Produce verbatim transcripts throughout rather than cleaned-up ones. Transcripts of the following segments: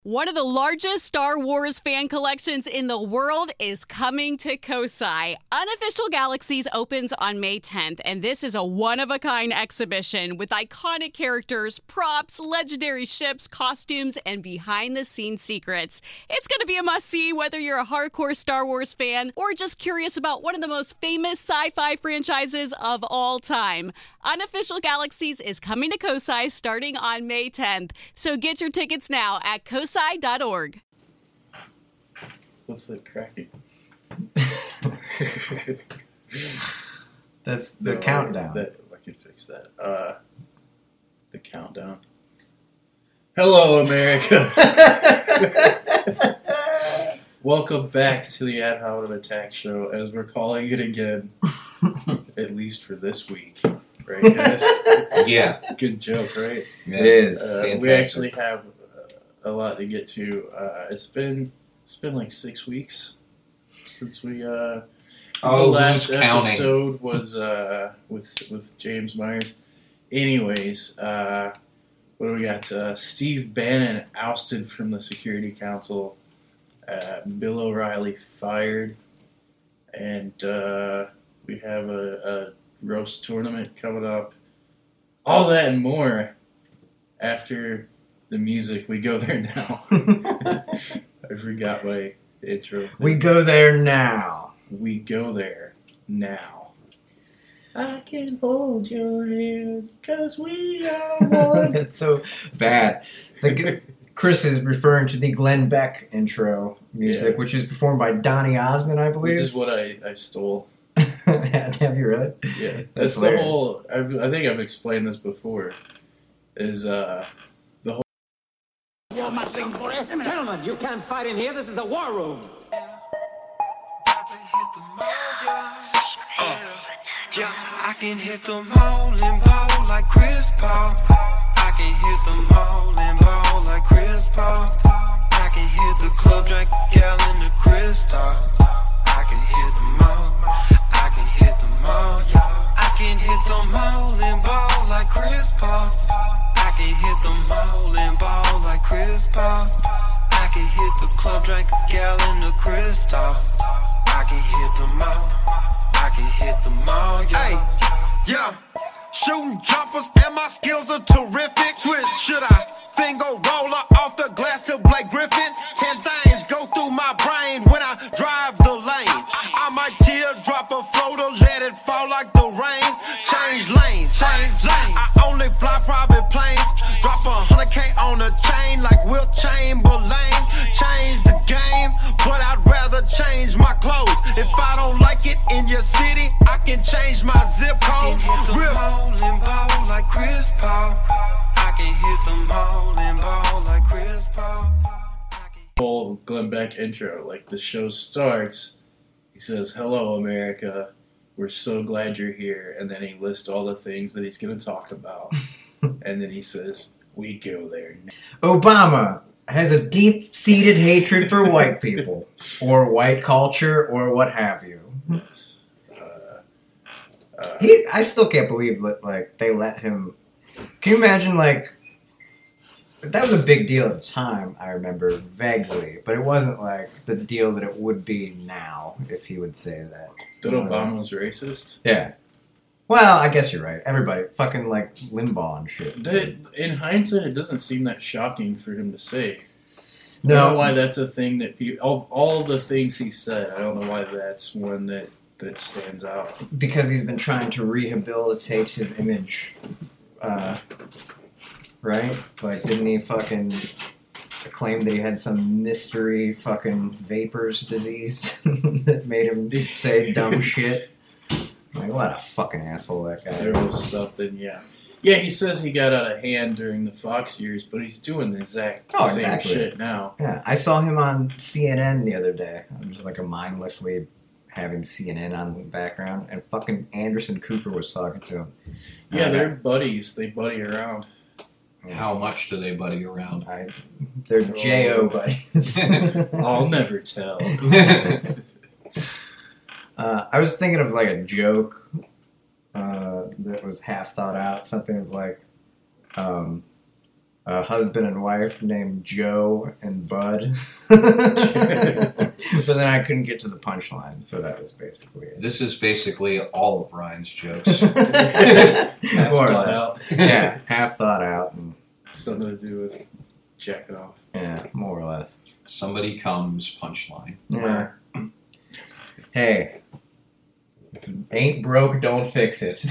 One of the largest Star Wars fan collections in the world is coming to Kosai. Unofficial Galaxies opens on May tenth, and this is a one-of-a-kind exhibition with iconic characters, props, legendary ships, costumes, and behind-the-scenes secrets. It's going to be a must-see whether you're a hardcore Star Wars fan or just curious about one of the most famous sci-fi franchises of all time. Unofficial Galaxies is coming to Kosai starting on May tenth, so get your tickets now at kosai dot org. What's that cracking? That's the No, countdown. That, I can fix that. Uh, the countdown. Hello, America. Welcome back to the Ad Hominem Attack Show, as we're calling it again, at least for this week. Right, guys? Yeah. Good joke, right? It is. Uh, Fantastic. we actually have a lot to get to. Uh, it's been it's been like six weeks since we uh, Oh, the last who's counting? episode was uh, with with James Myers. Anyways, uh, what do we got? Uh, Steve Bannon ousted from the Security Council. Uh, Bill O'Reilly fired, and uh, we have a, a roast tournament coming up. All that and more after the music. We go there now. I forgot my intro thing. We go there now. We go there now. I can hold your hand, cause we are one. It's so bad. Like, Chris is referring to the Glenn Beck intro music, Yeah. which is performed by Donny Osmond, I Which believe. is what I, I stole. Have you really? Yeah. That's That's the hilarious. whole, I've, I think I've explained this before, is uh, Gentlemen, you can't fight in here. This is the war room. Yeah, I can hit them all and ball like Chris Paul. I can hit them all and ball like Chris Paul. I can hit the club, drink a gallon of Crystal. I can hit them all. I can hit them all, yeah. I can hit them all and ball like Chris Paul. I can hit them all and ball like Chris Paul. I can hit the club, drink a gallon of Crystal. I can hit them all. I can hit them all, yeah. Hey, yeah. Shooting jumpers and my skills are terrific. Switch, should I finger roller off the glass to Blake Griffin? Ten things go through my brain when I drive the lane. I might teardrop a floater, let it fall like the rain. Change lanes, change lanes. I only fly private planes. Drop a hundred K on a chain like Will Chamberlain. Change the game, but I'd rather change my clothes. If I don't like it in your city, I can change my zip code. Real and ball like Chris Paul. I can hit them all and ball like Chris Paul. whole Glenn Beck intro. Like, the show starts, he says, "Hello, America. We're so glad you're here." And then he lists all the things that he's going to talk about. And then he says, "We go there now." Obama has a deep-seated hatred for white people, or white culture, or what have you. Yes. Uh, uh, He, I still can't believe that, like, they let him. Can you imagine, like, that was a big deal at the time, I remember vaguely, but it wasn't like the deal that it would be now if he would say that. that You know what I mean? Obama was racist? Yeah. Well, I guess you're right. Everybody, fucking like Limbaugh and shit. That, in hindsight, it doesn't seem that shocking for him to say. I No. don't know why that's a thing that people... All, all of the things he said, I don't know why that's one that, that stands out. Because he's been trying to rehabilitate his image. Uh, right? Like, didn't he fucking claim that he had some mystery fucking vapors disease that made him say dumb shit? Like, what a fucking asshole that guy There is. was something, yeah. Yeah, he says he got out of hand during the Fox years, but he's doing the exact Oh, same exactly. shit now. Yeah, I saw him on C N N the other day. I'm just like a mindlessly having C N N on the background, and fucking Anderson Cooper was talking to him. Yeah, Uh, they're buddies. They buddy around. How much do they buddy around? I, they're J O buddies. I'll never tell. uh, I was thinking of like a joke uh, that was half thought out. Something of like, um, a husband and wife named Joe and Bud. But then I couldn't get to the punchline, so that was basically it. This is basically all of Ryan's jokes. More or thought less. out. Yeah, half thought out. And, Something to do with jacking off. yeah, more or less. Somebody comes, punchline. Yeah. Hey, if it ain't broke, don't fix it.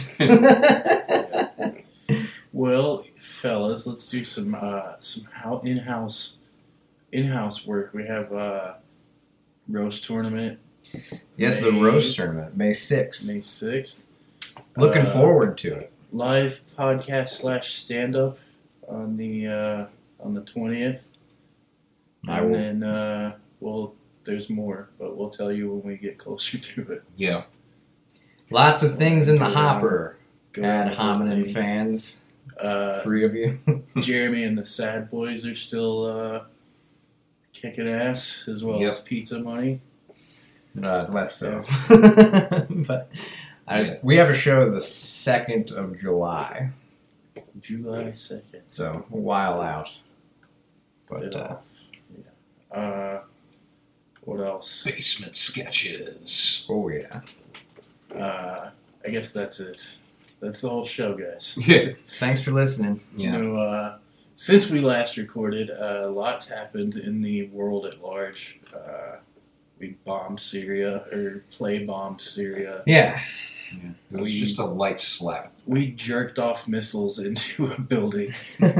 Well, fellas, let's do some uh, some how in-house in-house work. We have uh, roast tournament Yes, the May- roast tournament, May sixth. May sixth. Looking Uh, forward to it. Live podcast slash stand up on the uh, on the twentieth. I And will. then uh, well, there's more, but we'll tell you when we get closer to it. Yeah. Lots of things in the Go hopper. Go Ad ahead, hominem Lee. fans, Uh, three of you. Jeremy and the Sad Boys are still uh, kicking ass, as well Yep. as Pizza Money. Uh, less so. But I, Yeah. we have a show the second of July, July second. so a while out. But uh, Uh, what else? Basement sketches. oh yeah. Uh, I guess that's it. That's the whole show, guys. Yeah. Thanks for listening. Yeah. You know, uh, since we last recorded, uh, lots happened in the world at large. Uh, we bombed Syria, or play bombed Syria. Yeah. Yeah. It was We- just a light slap. We jerked off missiles into a building.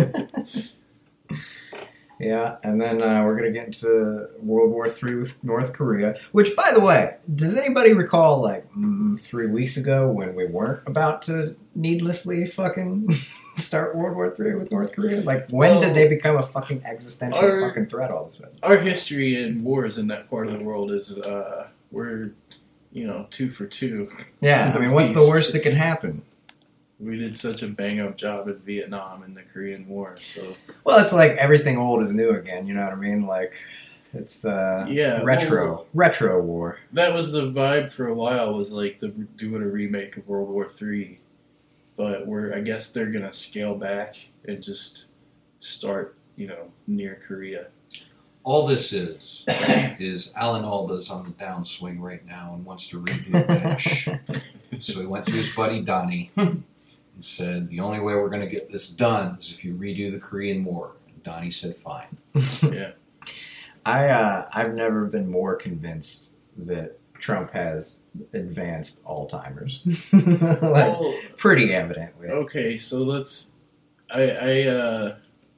Yeah, and then uh, we're gonna get into World War Three with North Korea. Which, by the way, does anybody recall like mm, three weeks ago when we weren't about to needlessly fucking start World War Three with North Korea? Like, when Well, did they become a fucking existential our- fucking threat all of a sudden? Our history in wars in that part of the world is, uh, we're, you know, two for two. Yeah, I mean, what's the Please. worst that can happen? We did such a bang-up job in Vietnam and the Korean War, so... Well, it's like everything old is new again. You know what I mean? Like, it's uh, Yeah, retro, well- retro war. That was the vibe for a while, was like the doing a remake of World War Three, but we're I guess they're gonna scale back and just start, you know, near Korea. All this is, is Alan Alda's on the downswing right now and wants to redo Dash. So he went to his buddy Donnie and said, the only way we're going to get this done is if you redo the Korean War. And Donnie said, fine. Yeah, I uh, I've never been more convinced that Trump has advanced Alzheimer's. like, well, pretty evidently. okay, so let's. I I uh,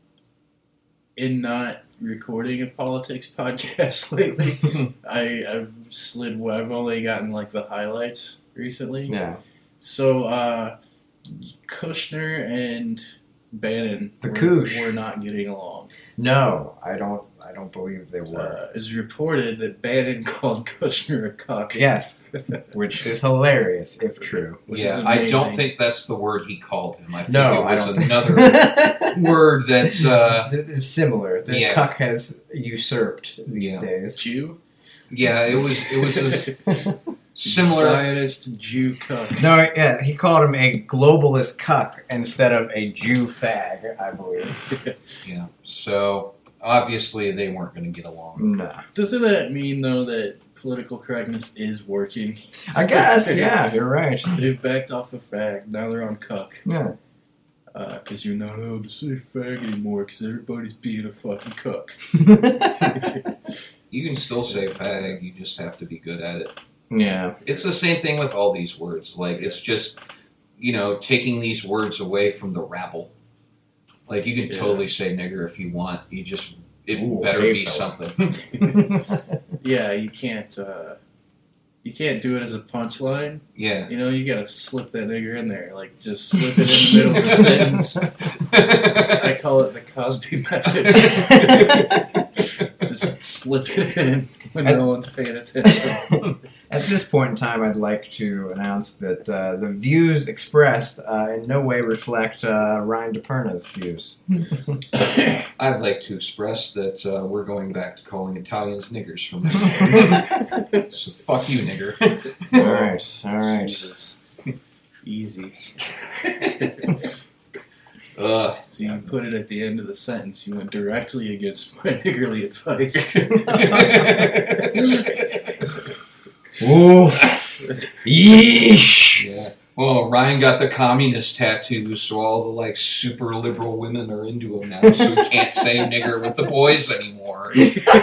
in not recording a politics podcast lately, I I've slid. I've only gotten like the highlights recently. Yeah. So, uh, Kushner and Bannon The were, Kush. were not getting along. No, I don't. I don't believe they were. Uh, it's reported that Bannon called Kushner a cuck. Yes, which is hilarious if true. Which yeah, is I don't amazing. think that's the word he called him. I think No, it I was don't. another word that's... Uh, It's similar. The Yeah. cuck has usurped these Yeah. days. Jew? yeah, it was it was a similar... Zionist Jew cuck. No, yeah, he called him a globalist cuck instead of a Jew fag, I believe. Yeah, so obviously they weren't going to get along. No. Doesn't that mean, though, that political correctness is working? I guess, yeah, you're right. They've backed off of fag. Now they're on cuck. Yeah. Because you're not allowed to say fag anymore because everybody's being a fucking cuck. You can still say fag, you just have to be good at it. yeah. It's the same thing with all these words. Like, it's just, you know, taking these words away from the rabble. Like, you can Yeah. totally say nigger if you want. You just, it Ooh, better hey, be fella. something. Yeah, you can't. Uh, you can't do it as a punchline. Yeah. You know, you gotta slip that nigger in there. Like, just slip it in the middle of the sentence. I call it the Cosby method. Just slip it in when no one's paying attention. At this point in time, I'd like to announce that uh, the views expressed uh, in no way reflect uh, Ryan DePerna's views. I'd like to express that uh, we're going back to calling Italians niggers from now on. So fuck you, nigger. all right, all right. Jesus. Easy. Uh, So you put it at the end of the sentence. You went directly against my niggerly advice. Ooh. Yeesh. yeah. Well, Ryan got the communist tattoos, so all the like super liberal women are into him now, so he can't say nigger with the boys anymore.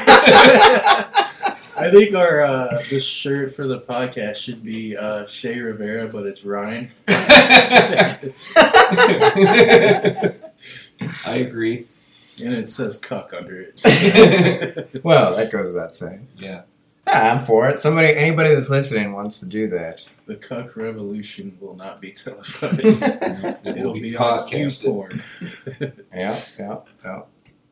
I think our uh, this shirt for the podcast should be uh, Shea Rivera, but it's Ryan. I agree. And it says cuck under it. Well, that goes without saying. Yeah. Yeah, I'm for it. Somebody, anybody that's listening wants to do that. The cuck revolution will not be televised. It It'll will be be on podcasted. YouPorn. Yeah, yeah, yeah.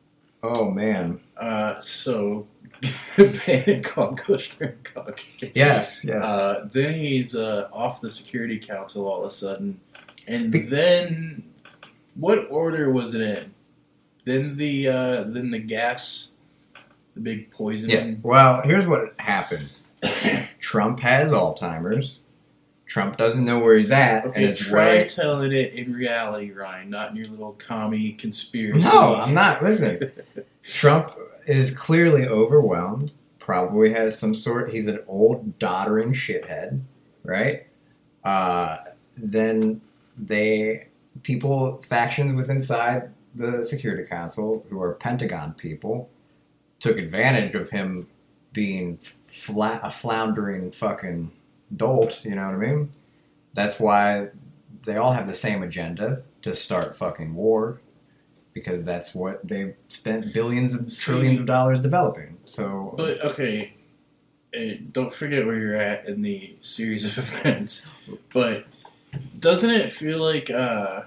Oh man. Uh, so, Bannon called Kushner a cuck. Yes, yes. Uh, then he's uh, off the Security Council all of a sudden. And Be- then, what order was it in? Then the uh, then the gas, the big poisoning. Yes. Well, here's what happened. Trump has Alzheimer's. Trump doesn't know where he's at, Okay, and his try way. telling it in reality, Ryan, not in your little commie conspiracy. No, I'm not. Listen, Trump is clearly overwhelmed. Probably has some sort. He's an old, doddering shithead, right? Uh, then they people factions within inside the Security Council who are Pentagon people took advantage of him being flat, a floundering fucking dolt. You know what I mean? That's why they all have the same agenda to start fucking war. Because that's what they've spent billions and trillions of dollars developing. So, But, okay, eh, don't forget where you're at in the series of events. But doesn't it feel like, uh,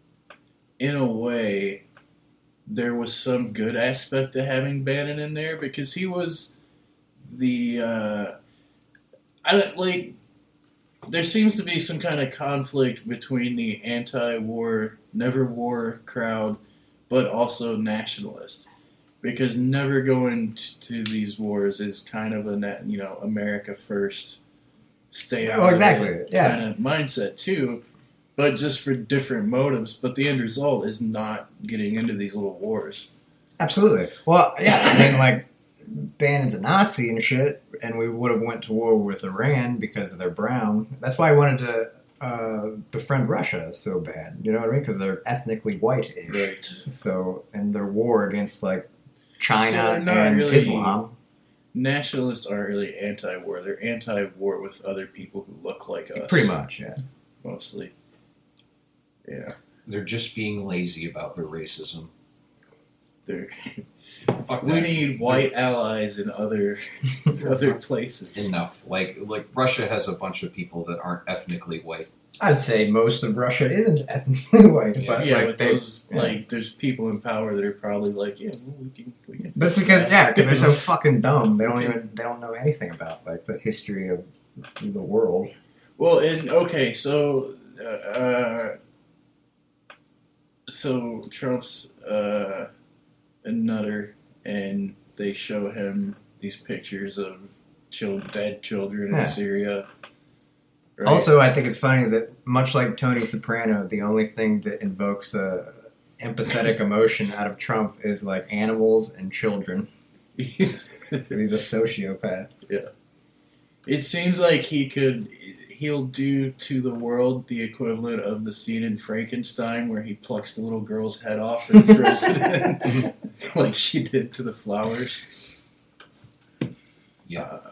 in a way, there was some good aspect to having Bannon in there? Because he was the, uh, I don't, like, there seems to be some kind of conflict between the anti-war, never-war crowd, but also nationalist, because never going t- to these wars is kind of a net, you know, America first, stay out Oh, of exactly, it yeah. kind of mindset too, but just for different motives. But the end result is not getting into these little wars. absolutely. Well, yeah, I mean, like, Bannon's a Nazi and shit, and we would have went to war with Iran because they're brown. That's why I wanted to uh, befriend Russia so bad. You know what I mean? Because they're ethnically white-ish. Right. So, and their war against, like, China So they're not and really- Islam. Nationalists aren't really anti-war. They're anti-war with other people who look like us. Pretty much, yeah. Mostly. Yeah. They're just being lazy about their racism. They're, Fuck we that. need white allies in other other places. Enough. Like like Russia has a bunch of people that aren't ethnically white. I'd say most of Russia isn't ethnically white, Yeah. but yeah, like but they, those yeah. like there's people in power that are probably like, yeah, well, we can we can. That's fix because that. yeah, because they're so fucking dumb. They don't even they don't know anything about like the history of the world. Well, and okay, so uh, uh so Trump's uh, a nutter, and they show him these pictures of chil- dead children Yeah. in Syria. Right? Also, I think it's funny that much like Tony Soprano, the only thing that invokes a empathetic emotion out of Trump is like animals and children. He's a sociopath. It seems like he could. He'll do to the world the equivalent of the scene in Frankenstein where he plucks the little girl's head off and throws it in, like she did to the flowers. Yeah. Uh,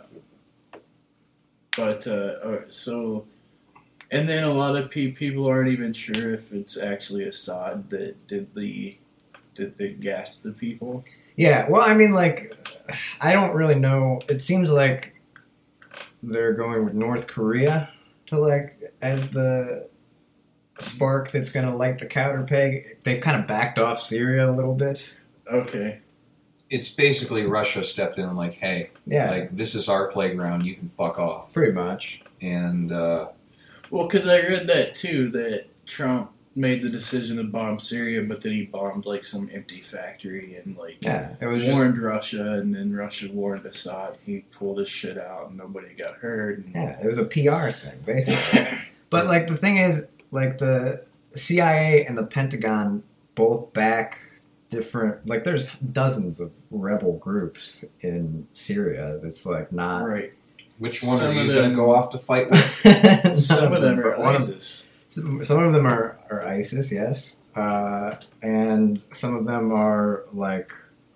but uh, alright, so, and then a lot of pe- people aren't even sure if it's actually Assad that did the did the gas the people. Yeah, well, I mean, like, I don't really know. It seems like they're going with North Korea to, like, as the spark that's going to light the powder peg. They've kind of backed off Syria a little bit. Okay, It's basically Russia stepped in and like, hey, Yeah, like this is our playground, you can fuck off. pretty much. And uh, well, because I read that too that Trump made the decision to bomb Syria, but then he bombed like some empty factory and like Yeah, it was just, warned Russia, and then Russia warned Assad. He pulled his shit out, and nobody got hurt. And, yeah, it was a P R thing, basically. But, like, the thing is, like, the C I A and the Pentagon both back different. Like, there's dozens of rebel groups in Syria. That's like not Right. Which one Some are of you going them- to go off to fight with? Some of them are but one of- ISIS. Some, some of them are, are ISIS, yes, uh, and some of them are like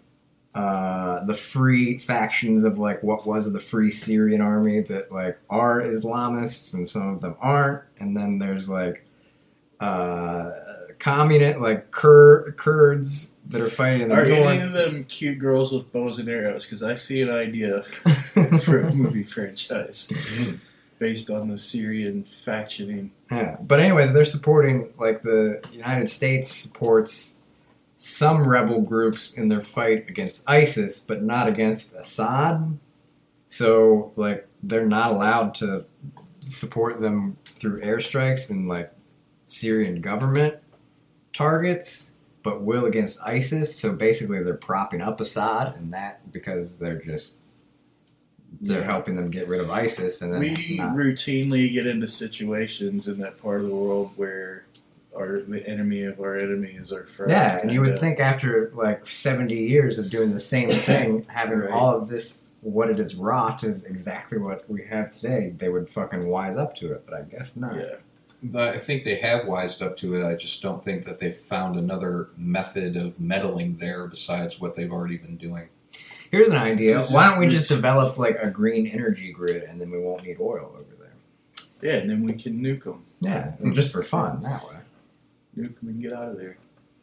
uh, the free factions of like what was the Free Syrian Army that like are Islamists, and some of them aren't. And then there's like uh, communist, like Kur- Kurds that are fighting in the Are north. any of them cute girls with bows and arrows? Because I see an idea for a movie franchise based on the Syrian factioning. Yeah, but anyways, they're supporting, like, the United States supports some rebel groups in their fight against ISIS, but not against Assad. So, like, they're not allowed to support them through airstrikes and, like, Syrian government targets, but will against ISIS. So basically they're propping up Assad, and that because they're just they're Yeah. helping them get rid of ISIS, and then We not. routinely get into situations in that part of the world where our the enemy of our enemy is our friend. Yeah, and you would kinda. think after like seventy years of doing the same thing, having Right. all of this, what it has wrought is exactly what we have today, they would fucking wise up to it, but I guess not. Yeah. But I think they have wised up to it. I just don't think that they've found another method of meddling there besides what they've already been doing. Here's an idea. Just- Why don't we just- just develop like a green energy grid, and then we won't need oil over there? Yeah, and then we can nuke them. Yeah, and just for fun that way. Nuke them and get out of there.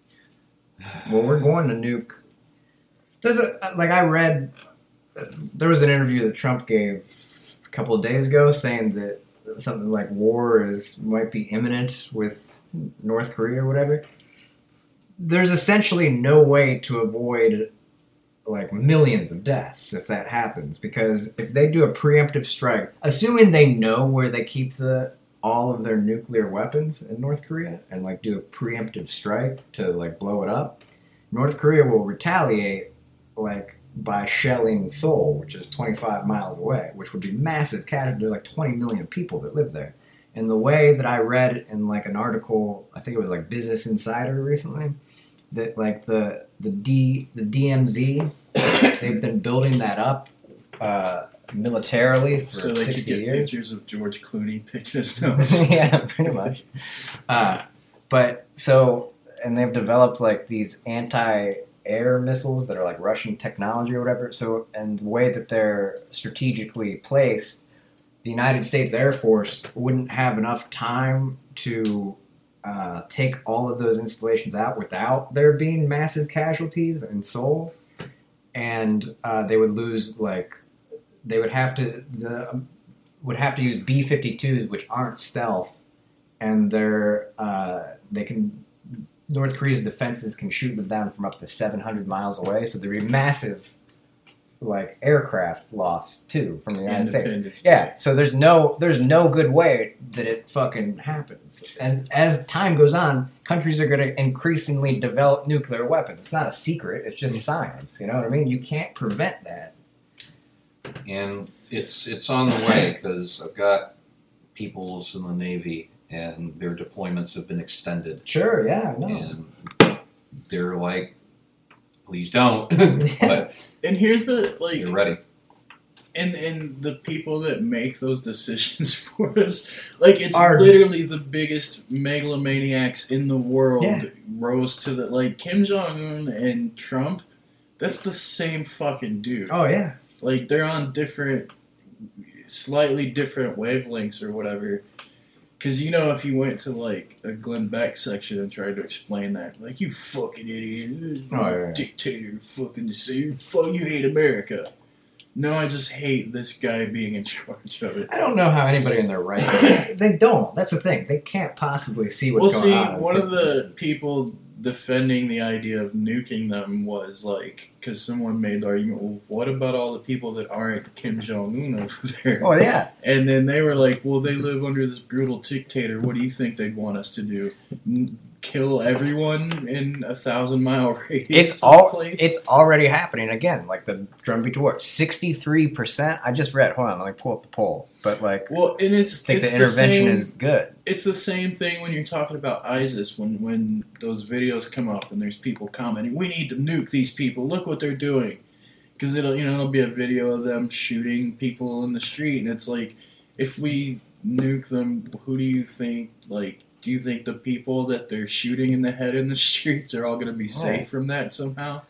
Well, we're going to nuke. There's a, like I read, there was an interview that Trump gave a couple of days ago saying that something like war is might be imminent with North Korea or whatever. There's essentially no way to avoid like millions of deaths if that happens, because if they do a preemptive strike, assuming they know where they keep the all of their nuclear weapons in North Korea and like do a preemptive strike to like blow it up, North Korea will retaliate like by shelling Seoul, which is twenty-five miles away, which would be massive. There's like twenty million people that live there. And the way that I read in like an article, I think it was like Business Insider recently, that like the the D the D M Z, they've been building that up uh, militarily for So they could sixty get years. pictures of George Clooney picking his nose. Yeah, pretty much. Uh, but so, and they've developed like these anti-air missiles that are like Russian technology or whatever. So, and the way that they're strategically placed, the United States Air Force wouldn't have enough time to uh, take all of those installations out without there being massive casualties in Seoul, and uh, they would lose like they would have to the would have to use B fifty-twos, which aren't stealth, and they're uh, they can North Korea's defenses can shoot them down from up to seven hundred miles away, so there'd be massive like aircraft loss too from the United States. Independence Yeah, Day. so there's no there's no good way that it fucking happens. And as time goes on, countries are going to increasingly develop nuclear weapons. It's not a secret. It's just science. You know what I mean? You can't prevent that. And it's it's on the way because I've got peoples in the Navy and their deployments have been extended. Sure. Yeah. No. And they're like, please don't. But And here's the like you're ready. and and the people that make those decisions for us, like it's Are- literally the biggest megalomaniacs in the world Yeah. rose to the like Kim Jong Un and Trump. That's the same fucking dude. Oh yeah. Like they're on different, slightly different wavelengths or whatever. Because you know, if you went to like a Glenn Beck section and tried to explain that, like you fucking idiot, Oh, yeah, yeah. dictator, fucking deceiver, fuck you hate America. No, I just hate this guy being in charge of it. I don't know how anybody in their right. They don't. That's the thing. They can't possibly see what's Well, going see, on. one of the It's- people defending the idea of nuking them was like, because someone made the argument, well, what about all the people that aren't Kim Jong Un over there? Oh yeah. And then they were like, well, they live under this brutal dictator. What do you think they'd want us to do? N- kill everyone in a thousand mile radius. It's of all. place. It's already happening again. Like the drumbeat to war, sixty-three percent. I just read. Hold on, let me pull up the poll. But like, well, and it's I think it's the intervention same, is good. It's the same thing when you're talking about ISIS. When when those videos come up and there's people commenting, we need to nuke these people. Look what they're doing. Because it'll you know it'll be a video of them shooting people in the street, and it's like, if we nuke them, who do you think like? Do you think the people that they're shooting in the head in the streets are all going to be safe Right. from that somehow?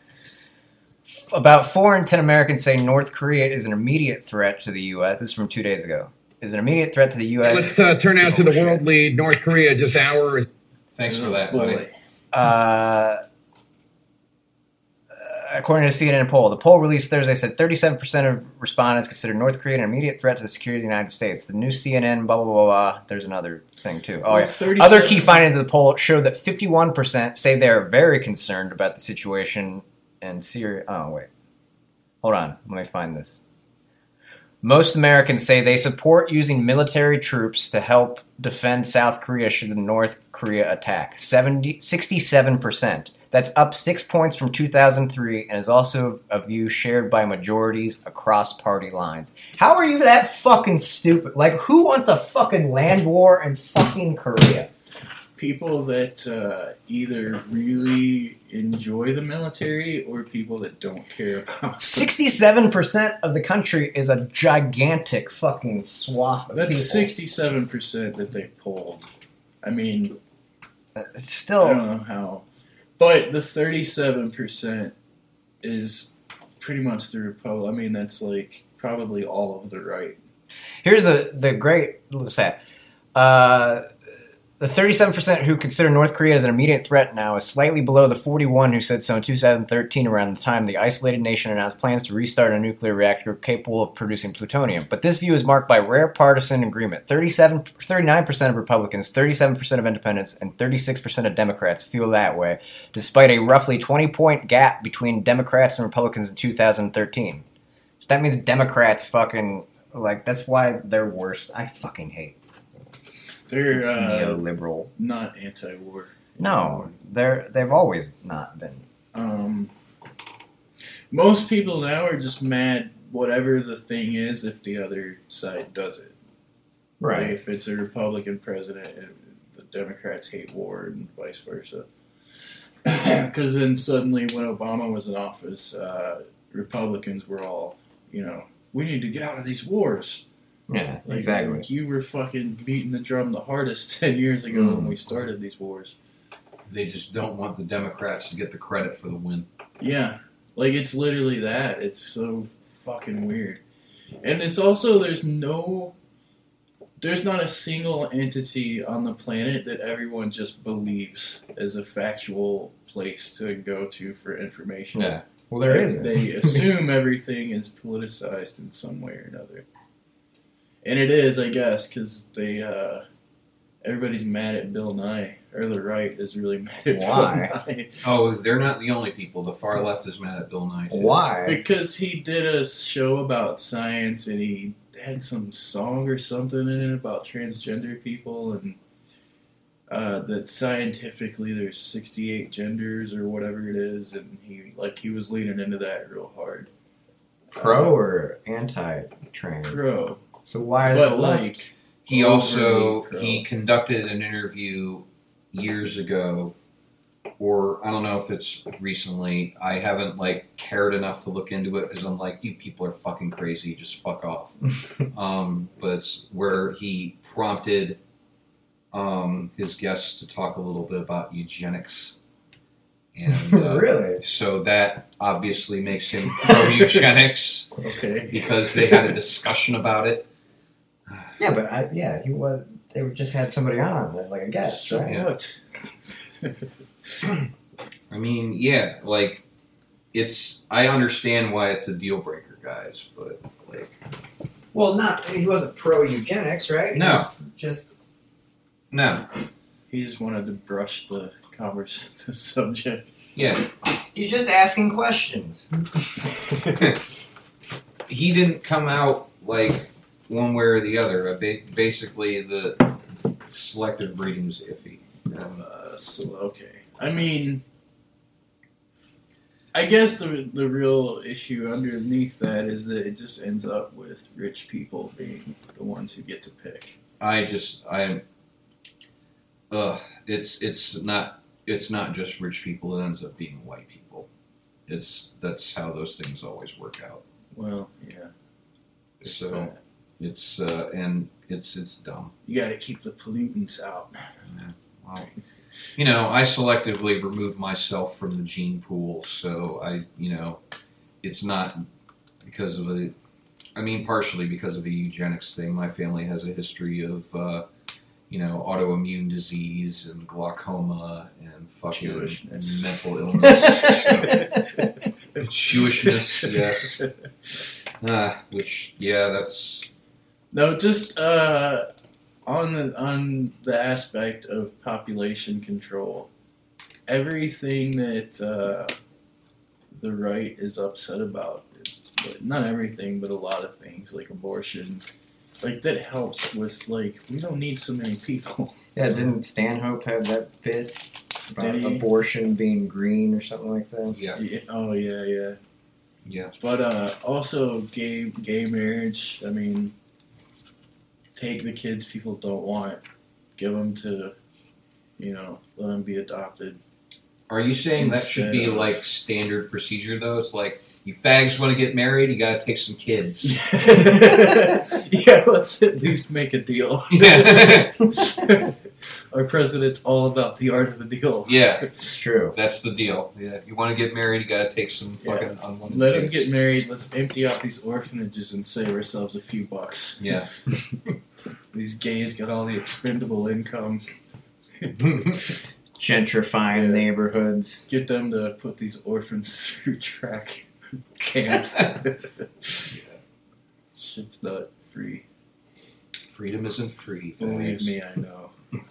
About four in ten Americans say North Korea is an immediate threat to the U S. This is from two days ago. Is an immediate threat to the U S. Let's uh, turn out to the Bullshit. world lead. North Korea just hours. Thanks for that, Boy. buddy. Uh, according to a C N N poll, the poll released Thursday said thirty-seven percent of respondents consider North Korea an immediate threat to the security of the United States. The new C N N, blah, blah, blah, blah. There's another thing, too. Oh, Well, yeah. thirty-seven Other key findings of the poll show that fifty-one percent say they are very concerned about the situation in Syria. Oh, wait. Hold on. Let me find this. Most Americans say they support using military troops to help defend South Korea should the North Korea attack. seventy, sixty-seven percent. That's up six points from two thousand three and is also a view shared by majorities across party lines. How are you that fucking stupid? Like, who wants a fucking land war in fucking Korea? People that uh, either really enjoy the military or people that don't care about it. sixty-seven percent of the country is a gigantic fucking swath of That's people. sixty-seven percent that they polled. I mean, It's still... I don't know how. But the thirty-seven percent is pretty much the Republic. I mean, that's like probably all of the right. Here's the, the great stat. Uh, the thirty-seven percent who consider North Korea as an immediate threat now is slightly below the forty-one who said so in two thousand thirteen, around the time the isolated nation announced plans to restart a nuclear reactor capable of producing plutonium. But this view is marked by rare partisan agreement. thirty-seven, thirty-nine percent of Republicans, thirty-seven percent of independents, and thirty-six percent of Democrats feel that way, despite a roughly twenty-point gap between Democrats and Republicans in two thousand thirteen. So that means Democrats fucking... Like, that's why they're worse. I fucking hate They're uh, neoliberal. not anti-war. No, they're they've always not been. Um, most people now are just mad whatever the thing is if the other side does it. Like, if it's a Republican president, and the Democrats hate war and vice versa. Because then suddenly when Obama was in office, uh, Republicans were all, you know, we need to get out of these wars. Yeah, Like, exactly. You were fucking beating the drum the hardest ten years ago Mm. when we started these wars. They just don't want the Democrats to get the credit for the win. Yeah. Like, it's literally that. It's so fucking weird. And it's also, there's no... There's not a single entity on the planet that everyone just believes as a factual place to go to for information. Yeah. Well, there They- isn't. They assume everything is politicized in some way or another. And it is, I guess, because they, uh, everybody's mad at Bill Nye. Or the right is really mad at Why? Bill Nye. Oh, they're not the only people. The far left is mad at Bill Nye, too. Why? Because he did a show about science and he had some song or something in it about transgender people and uh, that scientifically there's sixty-eight genders or whatever it is, and he like he was leaning into that real hard. Pro or anti-trans? Pro. So why is But the left? like He also overly pro. he conducted an interview years ago, or I don't know if it's recently. I haven't like cared enough to look into it because I'm like, you people are fucking crazy. Just fuck off. um, but it's where he prompted um, his guests to talk a little bit about eugenics. And uh, Really? so that obviously makes him pro eugenics okay. because they had a discussion about it. Yeah, but I, yeah, he was. They just had somebody on as like a guest, So right? what? I mean, yeah, like it's. I understand why it's a deal breaker, guys, but like, Well, not he wasn't pro eugenics, right? No. Just no, He just wanted to brush the converse the subject. yeah, he's just asking questions. he didn't come out like one way or the other. Uh, ba- Basically, the selective breeding was iffy. Uh, so okay. I mean, I guess the the real issue underneath that is that it just ends up with rich people being the ones who get to pick. I just I. Ugh, it's it's not it's not just rich people. It ends up being white people. It's that's how those things always work out. Well, yeah. So it's uh, and it's it's dumb. You got to keep the pollutants out. Yeah. Well, you know, I selectively removed myself from the gene pool, so I, you know, it's not because of a. I mean, partially because of a eugenics thing. My family has a history of, uh, you know, autoimmune disease and glaucoma and fucking Jewishness. mental illness. So, Jewishness, yes. Uh, which, yeah, that's. No, just uh, on the on the aspect of population control, everything that uh, the right is upset about, not everything, but a lot of things like abortion, like that helps with like we don't need so many people. Yeah, didn't Stanhope have that bit about Did he? abortion being green or something like that? Yeah. Yeah, oh yeah, yeah. Yeah. But uh, also gay gay marriage. I mean, take the kids people don't want, give them to, you know, let them be adopted. Are you saying that should be Instead of- like standard procedure though? It's like you fags want to get married, you got to take some kids. Yeah, let's at least make a deal. Yeah. Our president's all about the art of the deal. Yeah, It's true. that's the deal. Yeah, you want to get married, you got to take some Yeah. fucking unwanted Let them kids. get married. Let's empty out these orphanages and save ourselves a few bucks. Yeah. These gays got all the expendable income. Gentrifying Yeah. neighborhoods. Get them to put these orphans through track camp. Shit's not free. Freedom isn't free. Believe fags. me, I know.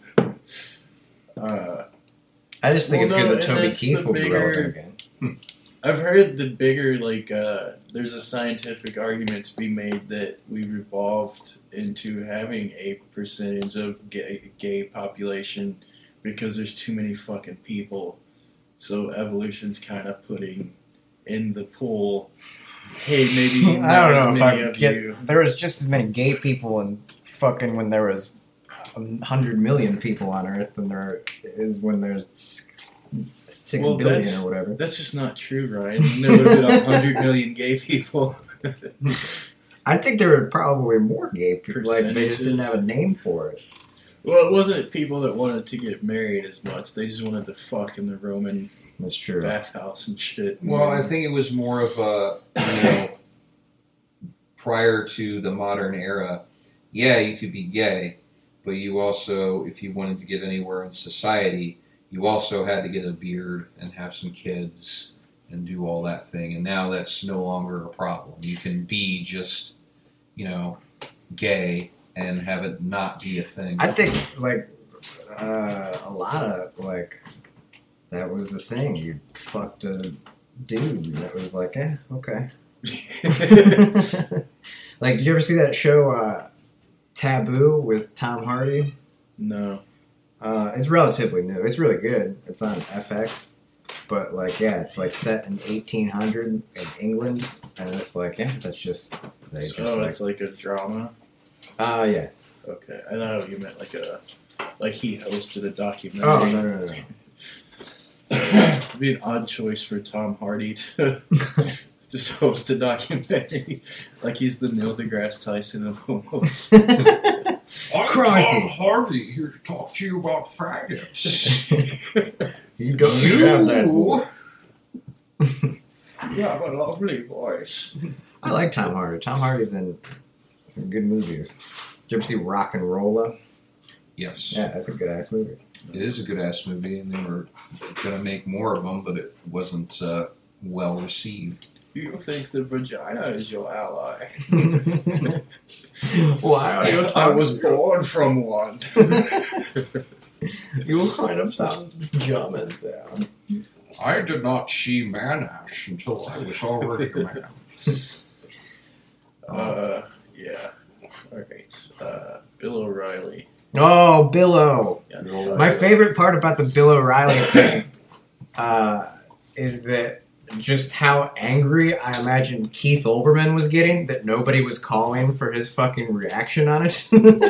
Uh, I just think Well, it's no, good that and Toby that's Keith the will be bigger- relevant again. I've heard the bigger, like, uh, there's a scientific argument to be made that we've evolved into having a percentage of gay, gay population because there's too many fucking people. So evolution's kind of putting in the pool, hey, maybe not I don't as know if many I of get. you. There was just as many gay people and fucking when there was a hundred million people on Earth than there is when there's six, six Well, billion that's- or whatever. That's just not true, Ryan. There would have been a hundred million gay people. I think there were probably more gay people. Like they just didn't Percentages. have a name for it. Well, it wasn't people that wanted to get married as much. They just wanted to fuck in the Roman That's true. bathhouse and shit. Well, I think it was more of a, you know, prior to the modern era, yeah, you could be gay, but you also, if you wanted to get anywhere in society, you also had to get a beard and have some kids and do all that thing. And now that's no longer a problem. You can be just, you know, gay and have it not be a thing. I think like uh, a lot of like that was the thing. You fucked a dude that was like, eh, okay. Like, did you ever see that show uh, Taboo with Tom Hardy? No. Uh, it's relatively new. It's really good. It's on F X. But, like, yeah, it's, like, set in eighteen hundred in England. And it's like, yeah, that's just... They just, oh, like... it's like a drama? Uh, yeah. Okay. I thought you meant like a... Like he hosted a documentary. Oh, no, no, no, no. It'd be an odd choice for Tom Hardy to just host a documentary. Like he's the Neil deGrasse Tyson of homos. I'm Crikey. Tom Hardy here to talk to you about faggots. You don't have that You. voice. You have a lovely voice. I like Tom Hardy. Tom Hardy's in some good movies. Did you ever see Rock and Rolla? Yes. Yeah, that's a good ass movie. It is a good ass movie, and they were going to make more of them, but it wasn't uh, well received. You think the vagina is your ally? Why are you I was born from one. You kind of sound German there. I did not see man ash until I was already a man. Uh, yeah. All right. Uh, Bill O'Reilly. Oh, Billo. Yeah. Bill fire. My favorite part about the Bill O'Reilly thing uh, is that just how angry I imagine Keith Olbermann was getting that nobody was calling for his fucking reaction on it.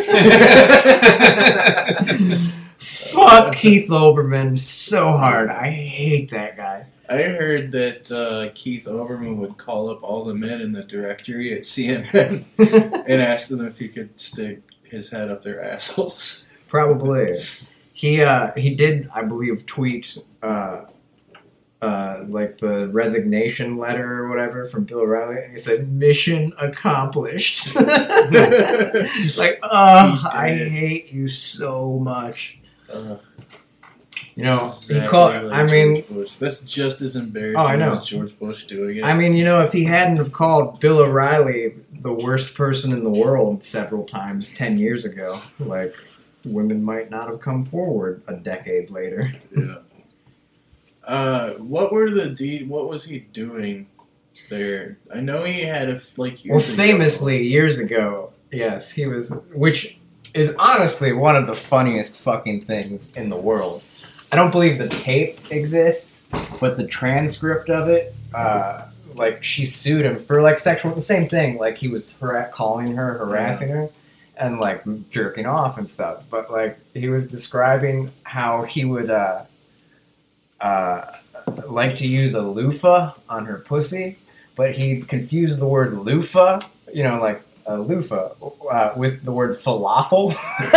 Fuck Keith Olbermann so hard. I hate that guy. I heard that uh, Keith Olbermann would call up all the men in the directory at C N N and ask them if he could stick his head up their assholes. Probably. He uh, he did, I believe, tweet uh, uh, like the resignation letter or whatever from Bill O'Reilly, and he said, "Mission accomplished." Like, oh, I hate you so much. Uh, You know, exactly he called. like I mean, George Bush. That's just as embarrassing Oh, I know. as George Bush doing it. I mean, you know, if he hadn't have called Bill O'Reilly the worst person in the world several times ten years ago, like, women might not have come forward a decade later. Yeah. Uh, what were the de- What was he doing there? I know he had a f- like. Well, Years ago. famously, years ago, yes, he was, which is honestly one of the funniest fucking things in the world. I don't believe the tape exists, but the transcript of it, uh, like, she sued him for, like, sexual, the same thing, like, he was har- calling her, harassing her, and, like, jerking off and stuff, but, like, he was describing how he would, uh, uh, like to use a loofah on her pussy, but he confused the word loofah, you know, like, a loofah, uh, with the word falafel.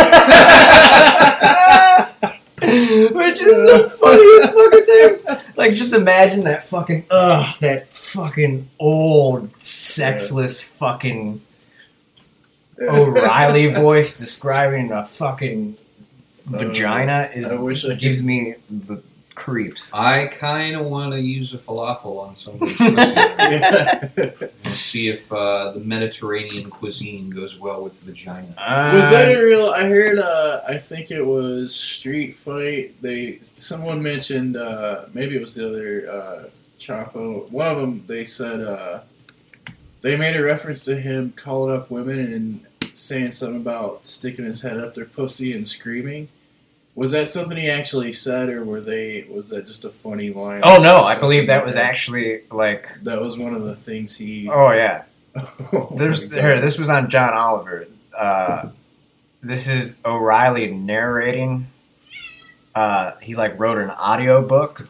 Which is the funniest fucking thing. Like, just imagine that fucking, ugh, that fucking old, sexless fucking O'Reilly voice describing a fucking vagina is I wish I could- gives me the creeps. I kind of want to use a falafel on somebody's pussy. Yeah. And see if uh, the Mediterranean cuisine goes well with vagina. Was that a real? I heard. Uh, I think it was Street Fight. They someone mentioned. Uh, maybe it was the other uh, Chapo. One of them. They said uh, they made a reference to him calling up women and saying something about sticking his head up their pussy and screaming. Was that something he actually said, or were they? Was that just a funny line? Oh no, I believe that was actually like. That was one of the things he. Oh yeah. Oh, There's my here. God. This was on John Oliver. Uh, this is O'Reilly narrating. Uh, he like wrote an audio book,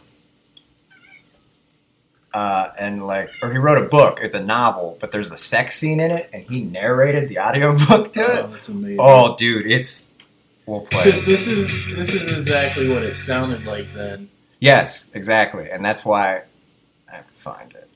uh, and like, or he wrote a book. It's a novel, but there's a sex scene in it, and he narrated the audio book to Oh, it. that's amazing. Oh, dude, it's we'll play. Because this is this is exactly what it sounded like then. Yes, exactly, and that's why I have to find it.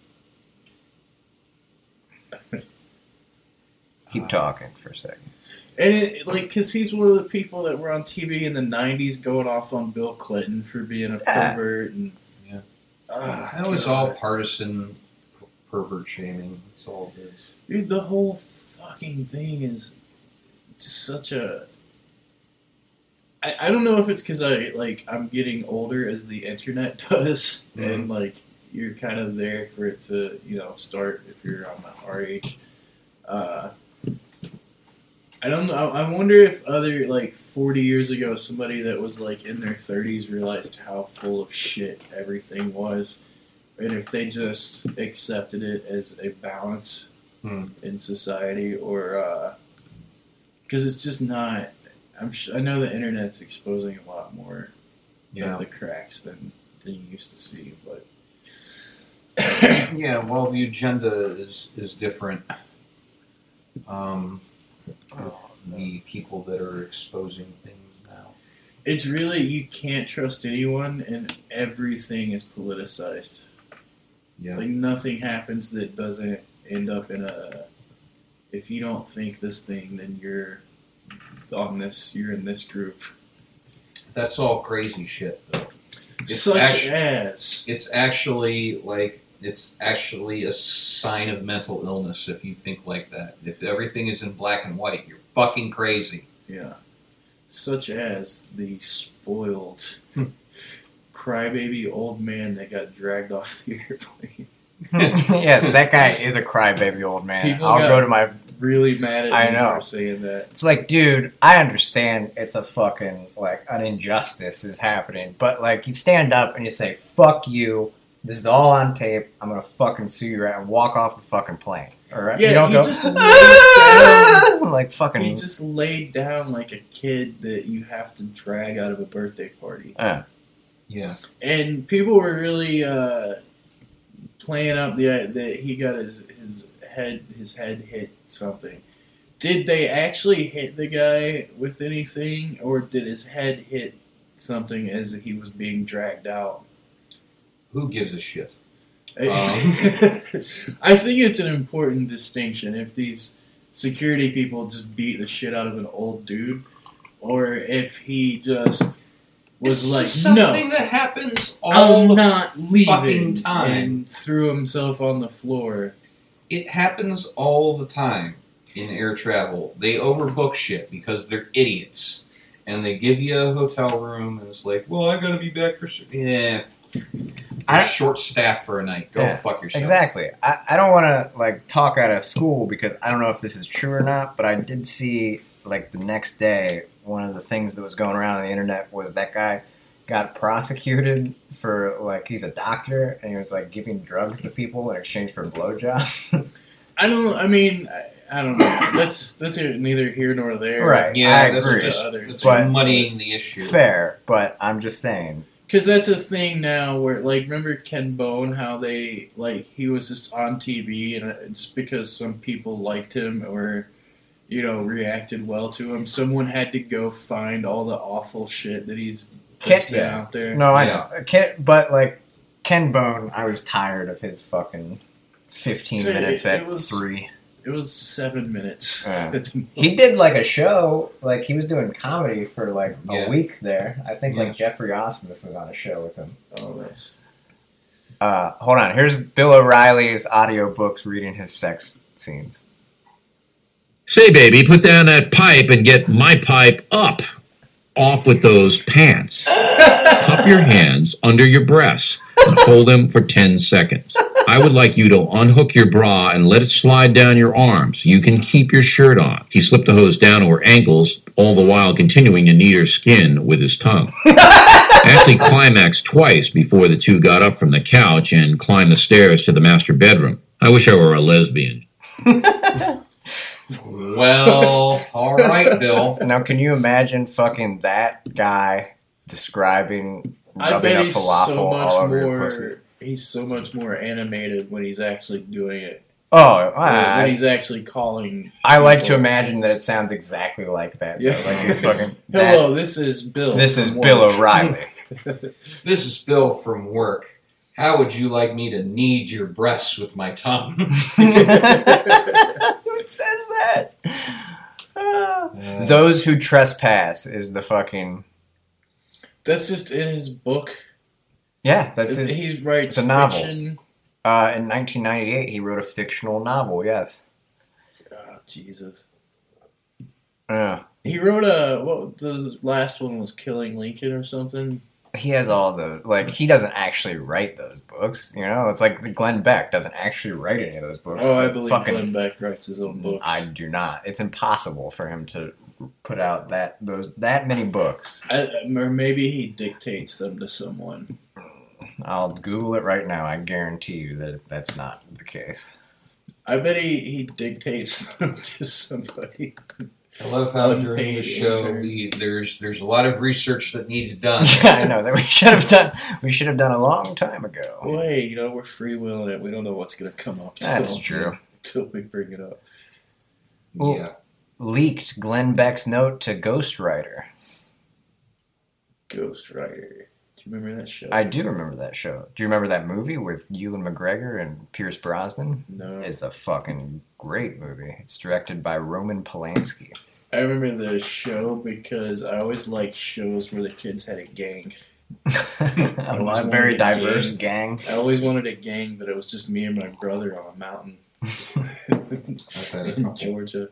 Keep talking for a second. And it, like, because he's one of the people that were on T V in the nineties going off on Bill Clinton for being a Yeah. pervert. And Yeah. ah, That was God. all partisan pervert shaming. That's all it is. Dude, the whole fucking thing is just such a. I, I don't know if it's because I like I'm getting older as the internet does, Mhm. and like you're kind of there for it to you know start if you're on our age. Uh, I don't know. I I wonder if other like forty years ago, somebody that was like in their thirties realized how full of shit everything was, and if they just accepted it as a balance Hmm. in society, or because it's just not. I'm. Sh- I know the internet's exposing a lot more Yeah. of the cracks than than you used to see, but Yeah, well, the agenda is is different. Um, with the people that are exposing things now. it's really you can't trust anyone, and everything is politicized. Yeah. Like nothing happens that doesn't end up in a. If you don't think this thing, then you're on this. You're in this group. That's all crazy shit, though. It's Such actu- as It's actually like it's actually a sign of mental illness if you think like that. If everything is in black and white, you're fucking crazy. yeah, such as the spoiled crybaby old man that got dragged off the airplane. Yes, that guy is a crybaby old man. People I'll got- go to my really mad at I me know. for saying that. It's like, dude, I understand it's a fucking, like, an injustice is happening, but, like, you stand up and you say, fuck you, this is all on tape, I'm gonna fucking sue you right and walk off the fucking plane, alright? Yeah, you don't he go, just laid "Ah!" down. like, fucking, He just laid down like a kid that you have to drag out of a birthday party. uh, Yeah. And people were really uh, playing up the that he got his his head his head hit something. Did they actually hit the guy with anything, or did his head hit something as he was being dragged out? Who gives a shit? I Um. I think it's an important distinction if these security people just beat the shit out of an old dude, or if he just was It's like, something no, that happens all I'm the not leaving, fucking time. and threw himself on the floor. It happens all the time in air travel. They overbook shit because they're idiots. And they give you a hotel room and it's like, well, I gotta be back for... s- Yeah. I- You're short staffed for a night. Go Yeah, fuck yourself. exactly. I, I don't want to, like, talk out of school because I don't know if this is true or not, but I did see, like, the next day, one of the things that was going around on the internet was that guy got prosecuted for, like, he's a doctor, and he was, like, giving drugs to people in exchange for blowjobs. I don't. I mean, I, I don't know. That's that's neither here nor there. Right. Yeah, I that's agree. just Other- that's But- muddying the issue. Fair, but I'm just saying. Because that's a thing now where, like, remember Ken Bone, how they, like, he was just on T V, and just because some people liked him or, you know, reacted well to him, someone had to go find all the awful shit that he's that's Ken- been yeah. out there. No, I Yeah. know. Ken, but, like, Ken Bone, I was tired of his fucking fifteen So it- minutes it at was- three. It was seven minutes. Yeah. at the He most. did like a show, like he was doing comedy for like a Yeah. week there. I think Yeah. like Jeffrey Osmus was on a show with him. Oh, that's. Uh, hold on, here's Bill O'Reilly's audiobooks reading his sex scenes. Say, baby, put down that pipe and get my pipe up. Off with those pants. Cup your hands under your breasts and hold them for ten seconds. I would like you to unhook your bra and let it slide down your arms. You can keep your shirt on. He slipped the hose down to her ankles, all the while continuing to knead her skin with his tongue. Ashley climaxed twice before the two got up from the couch and climbed the stairs to the master bedroom. I wish I were a lesbian. Well, all right, Bill. Now, can you imagine fucking that guy describing I rubbing bet a he's falafel so much all over your pussy? more. He's so much more animated when he's actually doing it. Oh, Uh, I, when he's actually calling. I like to people. imagine that it sounds exactly like that. Yeah. though. Like he's fucking. that- Hello, this is Bill. this is from Bill work. O'Reilly. This is Bill from work. How would you like me to knead your breasts with my tongue? Who says that? Ah. Uh, Those Who Trespass is the fucking. That's just in his book. Yeah, that's his. He writes it's a novel. fiction. Uh, in nineteen ninety-eight, he wrote a fictional novel. Yes. Oh, Jesus. Yeah. He wrote a what? The last one was Killing Lincoln or something. He has all the like. He doesn't actually write those books. You know, it's like Glenn Beck doesn't actually write any of those books. Oh, I Like, believe fucking, Glenn Beck writes his own books. I do not. It's impossible for him to put out that those that many books. I, or maybe he dictates them to someone. I'll Google it right now. I guarantee you that that's not the case. I bet he, he dictates them to somebody. I love how during the Unpaid show intern. we, there's there's a lot of research that needs done. I know that we should have done. We should have done a long time ago. Well, hey, you know, we're freewheeling it. We don't know what's going to come up. That's till- true. Till we bring it up. Well, Yeah. Leaked Glenn Beck's note to Ghostwriter. Ghost Rider. Do you remember that show? I do remember that show. Do you remember that movie with Ewan McGregor and Pierce Brosnan? No. It's a fucking great movie. It's directed by Roman Polanski. I remember the show because I always liked shows where the kids had a gang. a always lot- very wanted a diverse gang. I always wanted a gang, but it was just me and my brother on a mountain I've had a in couple. Georgia.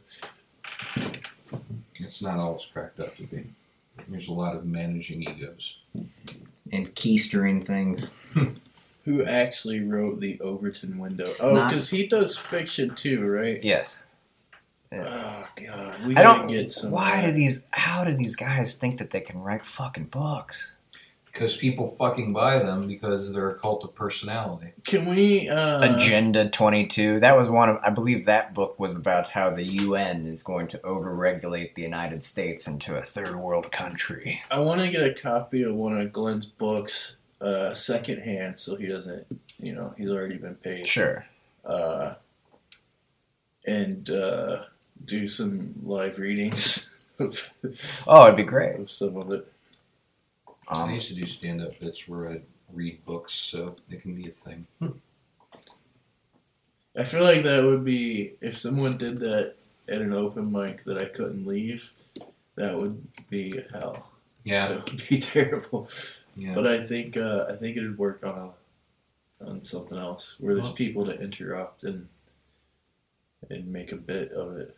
It's not all it's cracked up to be. There's a lot of managing egos. And keystering things. Who actually wrote the Overton Window? Oh, Not- because he does fiction too, right? Yes. Oh god, we I gotta don't. get some. Why do these? How do these guys think that they can write fucking books? Because people fucking buy them because they're a cult of personality. Can we? Uh, Agenda twenty-two. That was one of. I believe that book was about how the U N is going to overregulate the United States into a third world country. I want to get a copy of one of Glenn's books, uh, secondhand, so he doesn't. You know, he's already been paid. Sure. Uh, and uh, do some live readings of, Oh, it'd be great. of some of it. I Um, used to do stand-up bits where I'd read books, so it can be a thing. I feel like that would be if someone did that at an open mic that I couldn't leave. That would be hell. Yeah, That would be terrible. yeah. But I think uh, I think it'd work on a, on something else where there's Well- people to interrupt and and make a bit of it.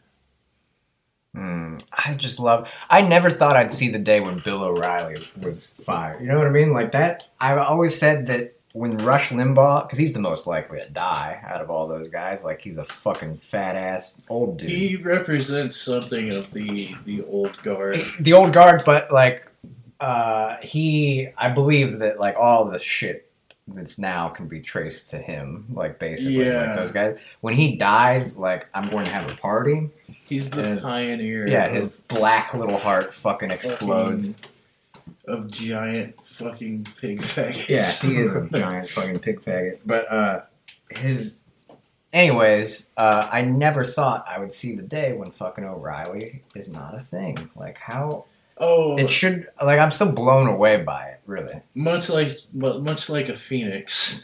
Hmm, I just love. I never thought I'd see the day when Bill O'Reilly was fired. You know what I mean? Like that. I've always said that when Rush Limbaugh, because he's the most likely to die out of all those guys. Like he's a fucking fat ass old dude. He represents something of the the old guard. The old guard, but like uh, he, I believe that like all the shit that's now can be traced to him. Like basically, Yeah. like those guys. When he dies, like I'm going to have a party. He's the His- pioneer. Yeah, of, his black little heart fucking explodes. of giant fucking pig faggots. Yeah, he is a giant fucking pig faggot. But uh, his, anyways, uh, I never thought I would see the day when fucking O'Reilly is not a thing. Like how Oh, it should. Like I'm still blown away by it. Really. much like but much like a phoenix.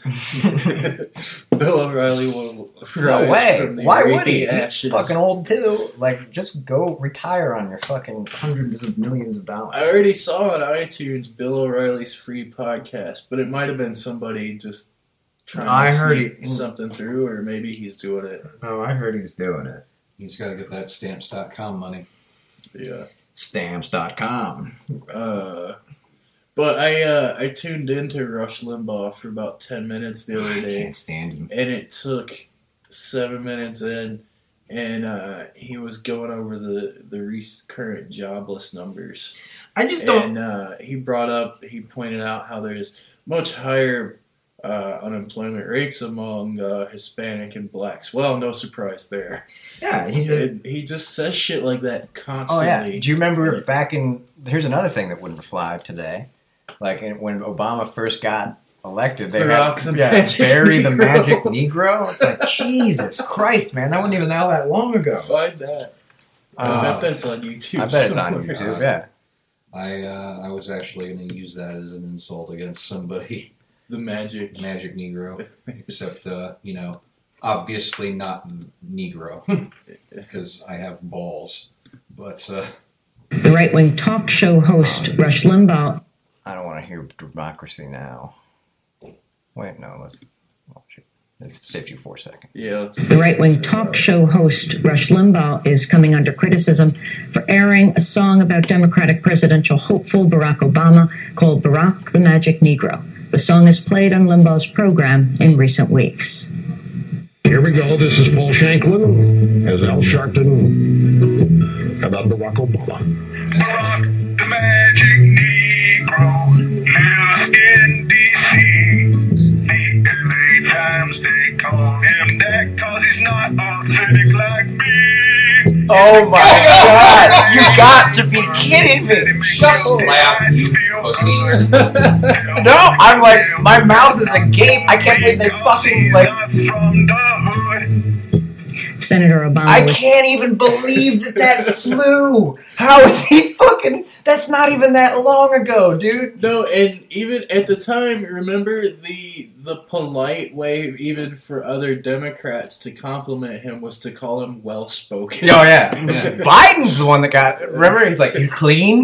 Bill O'Reilly will No rise way. from the Why would rapey he? He's ashes. fucking old too. Like just go retire on your fucking hundreds of millions of dollars. I already saw on iTunes Bill O'Reilly's free podcast, but it might have been somebody just trying I to heard sneak he- something through, or maybe he's doing it. Oh, I heard he's doing it. He's got to get that stamps dot com money. Yeah. Stamps dot com. Uh, but I uh, I tuned into Rush Limbaugh for about ten minutes the other I day, can't stand him. and it took seven minutes in, and uh, he was going over the the recent current jobless numbers. I just don't. And uh, he brought up, he pointed out how there's much higher uh, unemployment rates among uh, Hispanic and blacks. Well, no surprise there. Yeah, he just. It, he just says shit like that Oh constantly. yeah. Do you remember back in? Here's another thing that wouldn't fly today. Like in, when Obama first got elected, they Barack had the yeah, Magic bury the Negro. magic Negro. It's like Jesus Christ, man! That wasn't even that, that long ago. Find that. I Uh, bet that's on YouTube. I bet it's on somewhere. YouTube. Yeah. I uh, I was actually going to use that as an insult against somebody, The magic. Magic Negro, except uh, you know, obviously not Negro because I have balls, but. Uh, The right-wing talk show host Rush Limbaugh. I don't want to hear Democracy Now. Wait, no. Let's watch it. It's fifty-four seconds. Yeah, let's The right-wing talk show host Rush Limbaugh is coming under criticism for airing a song about Democratic presidential hopeful Barack Obama called Barack the Magic Negro. The song is played on Limbaugh's program in recent weeks. Here we go. This is Paul Shanklin as Al Sharpton about Barack Obama. Barack the Magic Negro lives in D C The L A Times, they call him that cause he's not authentic like me. Oh my God! You got to be kidding me! Just laugh, you pussies. No, I'm like, my mouth is agape. I can't believe they fucking like. Senator Obama I was can't even believe that that flew. How is he fucking? That's not even that long ago, dude. No, and even at the time, remember the the polite way, even for other Democrats to compliment him, was to call him well spoken. Oh yeah. Biden's the one that got. Remember, he's like, he's clean.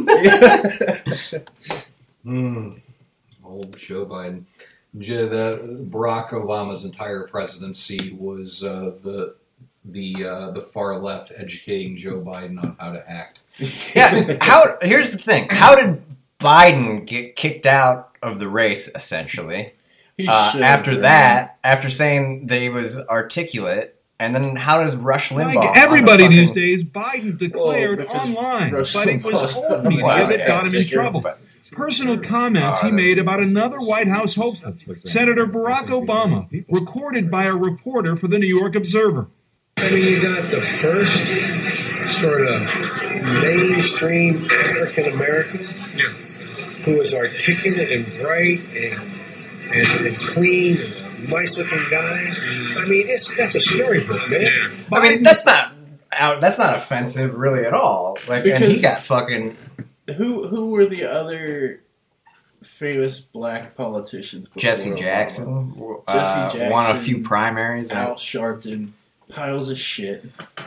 Mm. Old Joe Biden. J- The Barack Obama's entire presidency was uh, the the uh, the far left educating Joe Biden on how to act. Yeah. How? Here's the thing. How did Biden get kicked out of the race? Essentially, He uh, should, after man. that, after saying that he was articulate And then how does Rush Limbaugh? Like everybody fucking, these days, Biden declared Well, online, Rush but it was Limbaugh's old not media Wow, that yeah, got him in it's true, trouble. but- Personal comments Oh, he made that's- about another White House hopeful, Senator Barack Obama, recorded by a reporter for the New York Observer. I mean, you got the first sort of mainstream African American who was articulate and bright and, and, and clean and a nice looking guy. I mean, it's, that's a storybook, man. I mean, that's not out. That's not offensive, really, at all. Like, and he Because- got fucking. Who who were the other famous black politicians? before Jesse Obama? Jackson, Jesse uh, Jackson, won a few primaries. Al Sharpton, piles of shit.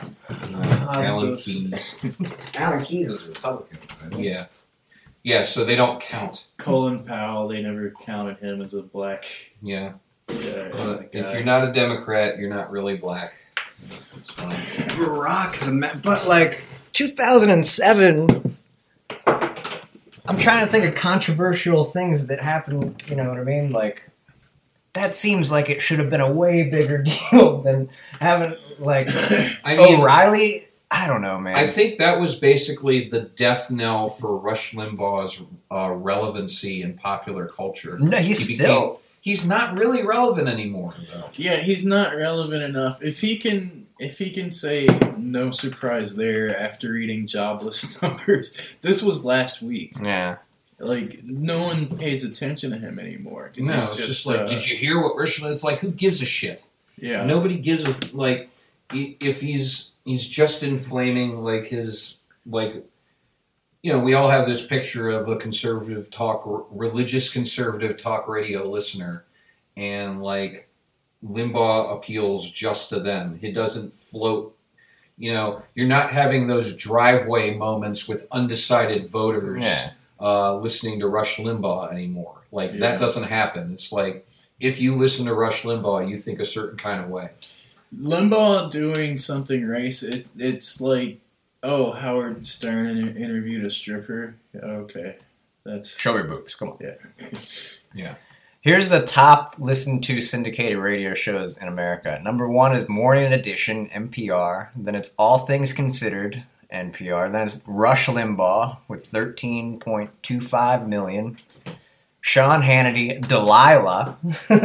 Alan those- Keyes. Alan Keyes was a Republican. Yeah. Yeah, so they don't count. Colin Powell, they never counted him as a black. Yeah. Yeah, But guy. if you're not a Democrat, you're not really black. It's fine. Barack the man, but like two thousand seven. I'm trying to think of controversial things that happened. You know what I mean? Like that seems like it should have been a way bigger deal than having like I mean, O'Reilly. I don't know, man. I think that was basically the death knell for Rush Limbaugh's uh, relevancy in popular culture. No, he's He still. became- he's not really relevant anymore, though. Yeah, he's not relevant enough. If he can, if he can say no surprise there after eating jobless numbers, this was last week. Yeah. Like no one pays attention to him anymore. 'Cause No, he's it's just, just like, uh, did you hear what Rush? It's like, who gives a shit? Yeah, Nobody gives a like. i- If he's he's just inflaming like his like. You know, we all have this picture of a conservative talk, religious conservative talk radio listener, and like Limbaugh appeals just to them. He doesn't float. You know, you're not having those driveway moments with undecided voters Yeah. uh, listening to Rush Limbaugh anymore. Like Yeah. that doesn't happen. It's like if you listen to Rush Limbaugh, you think a certain kind of way. Limbaugh doing something race. It, it's like, oh, Howard Stern inter- interviewed a stripper. Okay, that's Show me boobs. Come on. yeah. Yeah. Here's the top listened to syndicated radio shows in America. Number one is Morning Edition, N P R. Then it's All Things Considered, N P R. Then it's Rush Limbaugh with thirteen point two five million. Sean Hannity, Delilah.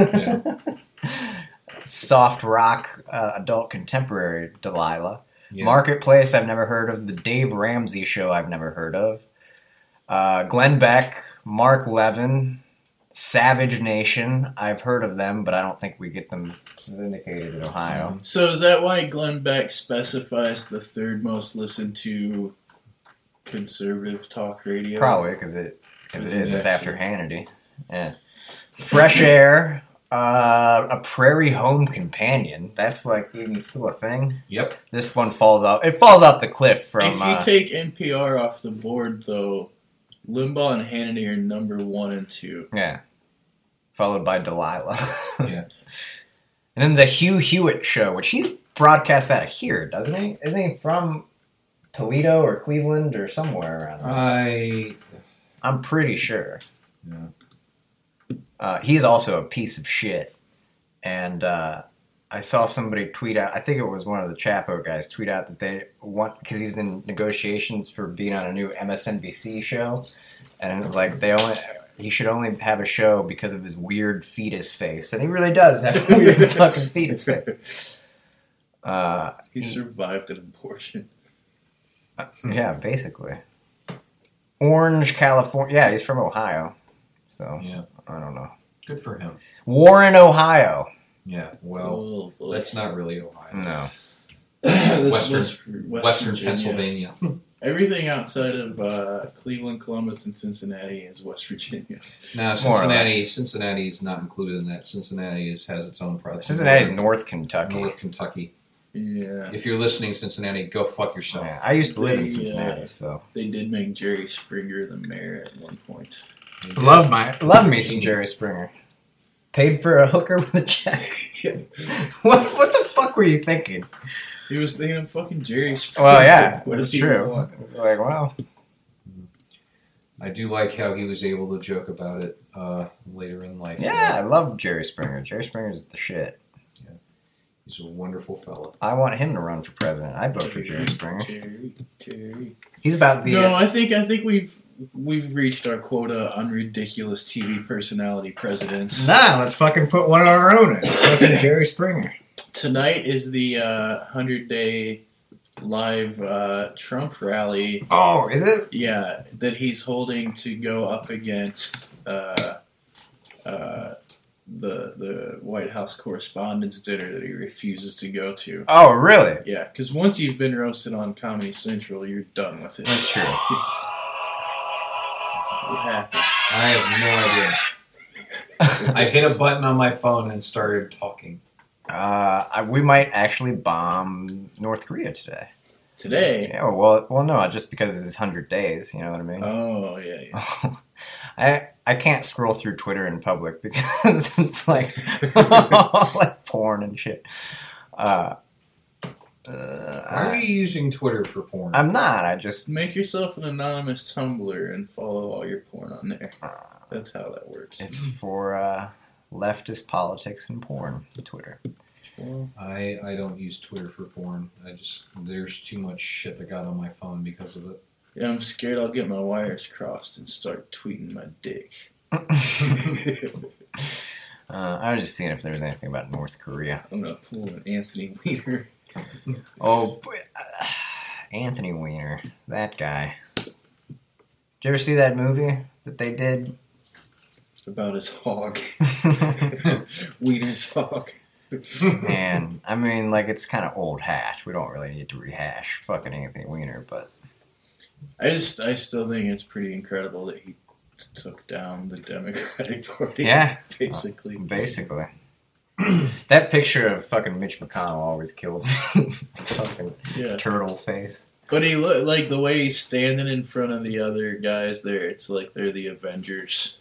Yeah. Soft rock, uh, adult contemporary Delilah. Yeah. Marketplace, I've never heard of. The Dave Ramsey Show, I've never heard of. Uh, Glenn Beck, Mark Levin, Savage Nation, I've heard of them, but I don't think we get them syndicated in Ohio. So is that why Glenn Beck specifies the third most listened to conservative talk radio? Probably, because it, cause it is. It's after Exactly. Hannity. Yeah. Fresh Air, uh, A Prairie Home Companion. That's like even still a thing. Yep. This one falls off. It falls off the cliff from... If you uh, take N P R off the board, though, Limbaugh and Hannity are number one and two. Yeah. Followed by Delilah. Yeah. And then the Hugh Hewitt Show, which he's broadcast out of here, doesn't he? Isn't he from Toledo or Cleveland or somewhere around there? I. I'm pretty sure. Yeah. Uh, he's also a piece of shit. And uh, I saw somebody tweet out, I think it was one of the Chapo guys, tweet out that they want, because he's in negotiations for being on a new M S N B C show. And it was like, they only, he should only have a show because of his weird fetus face. And he really does have a weird fucking fetus face. Uh, He survived an abortion. yeah, basically. Orange, California. Yeah, he's from Ohio. So, Yeah. I don't know. Good for him. Warren, Ohio. Yeah. Well, Oh, boy. that's not really Ohio. No. That's Western- West- West Western Virginia. Pennsylvania. Everything outside of uh, Cleveland, Columbus, and Cincinnati is West Virginia. Now, More or Cincinnati. Cincinnati is not included in that. Cincinnati is, has its own province. Cincinnati's North Kentucky. North Kentucky. Yeah. If you're listening, Cincinnati, go fuck yourself. Yeah, I used to live in They, Cincinnati, uh, so They did make Jerry Springer the mayor at one point. love my love me some Jerry Springer. Paid for a hooker with a check. what what the fuck were you thinking? He was thinking of fucking Jerry Springer. Well, yeah, What that's does he true. want? Like, well, I do like how he was able to joke about it uh, later in life. yeah, I love Jerry Springer. Jerry Springer's the shit. He's a wonderful fellow. I want him to run for president. I'd vote for Jerry Springer. Jerry, Jerry. He's about the. No, I think I think we've we've reached our quota on ridiculous T V personality presidents. Nah, let's fucking put one of our own in. Fucking Jerry Springer. Tonight is the uh, hundred day live uh, Trump rally. Oh, is it? Yeah, that he's holding to go up against uh, uh, the the White House Correspondents' Dinner that he refuses to go to. Oh, really? Yeah, because once you've been roasted on Comedy Central, you're done with it. That's true. What happened? I have no idea. I hit a button on my phone and started talking. Uh, I, we might actually bomb North Korea today. Today? Yeah, well, well, no, just because it's one hundred days, you know what I mean? Oh, yeah, yeah. I I can't scroll through Twitter in public because it's like, like porn and shit. Uh, uh, Why are you using Twitter for porn? I'm not, I just... Make yourself an anonymous Tumblr and follow all your porn on there. That's how that works. It's for uh, leftist politics and porn, Twitter. Well, I, I don't use Twitter for porn. I just, there's too much shit that got on my phone because of it. yeah, I'm scared I'll get my wires crossed and start tweeting my dick. uh, I was just seeing if there was anything about North Korea. I'm going to pull an Anthony Weiner. Oh, boy. Uh, Anthony Weiner. That guy. Did you ever see that movie that they did? About his hog. Wiener's hog. And, I mean, like, it's kind of old hat. We don't really need to rehash fucking Anthony Weiner, but... I just, I still think it's pretty incredible that he took down the Democratic Party. Yeah. Basically. Uh, basically. That picture of fucking Mitch McConnell always kills me. Fucking Yeah. turtle face. But he look like the way he's standing in front of the other guys there, it's like they're the Avengers.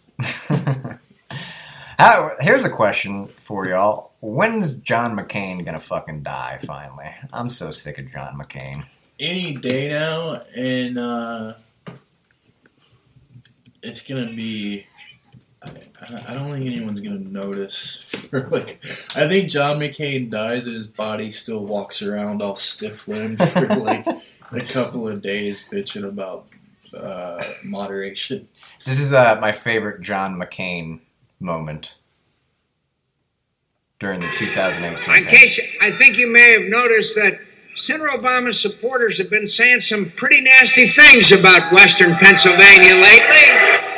How, here's a question for y'all. When's John McCain gonna fucking die, finally? I'm so sick of John McCain. Any day now, and uh, it's gonna be. I, I don't think anyone's gonna notice. For like, I think John McCain dies and his body still walks around all stiff-limbed for like a couple of days, bitching about uh, moderation. This is uh, my favorite John McCain moment during the two thousand eight campaign. In case, I think you may have noticed that Senator Obama's supporters have been saying some pretty nasty things about Western Pennsylvania lately.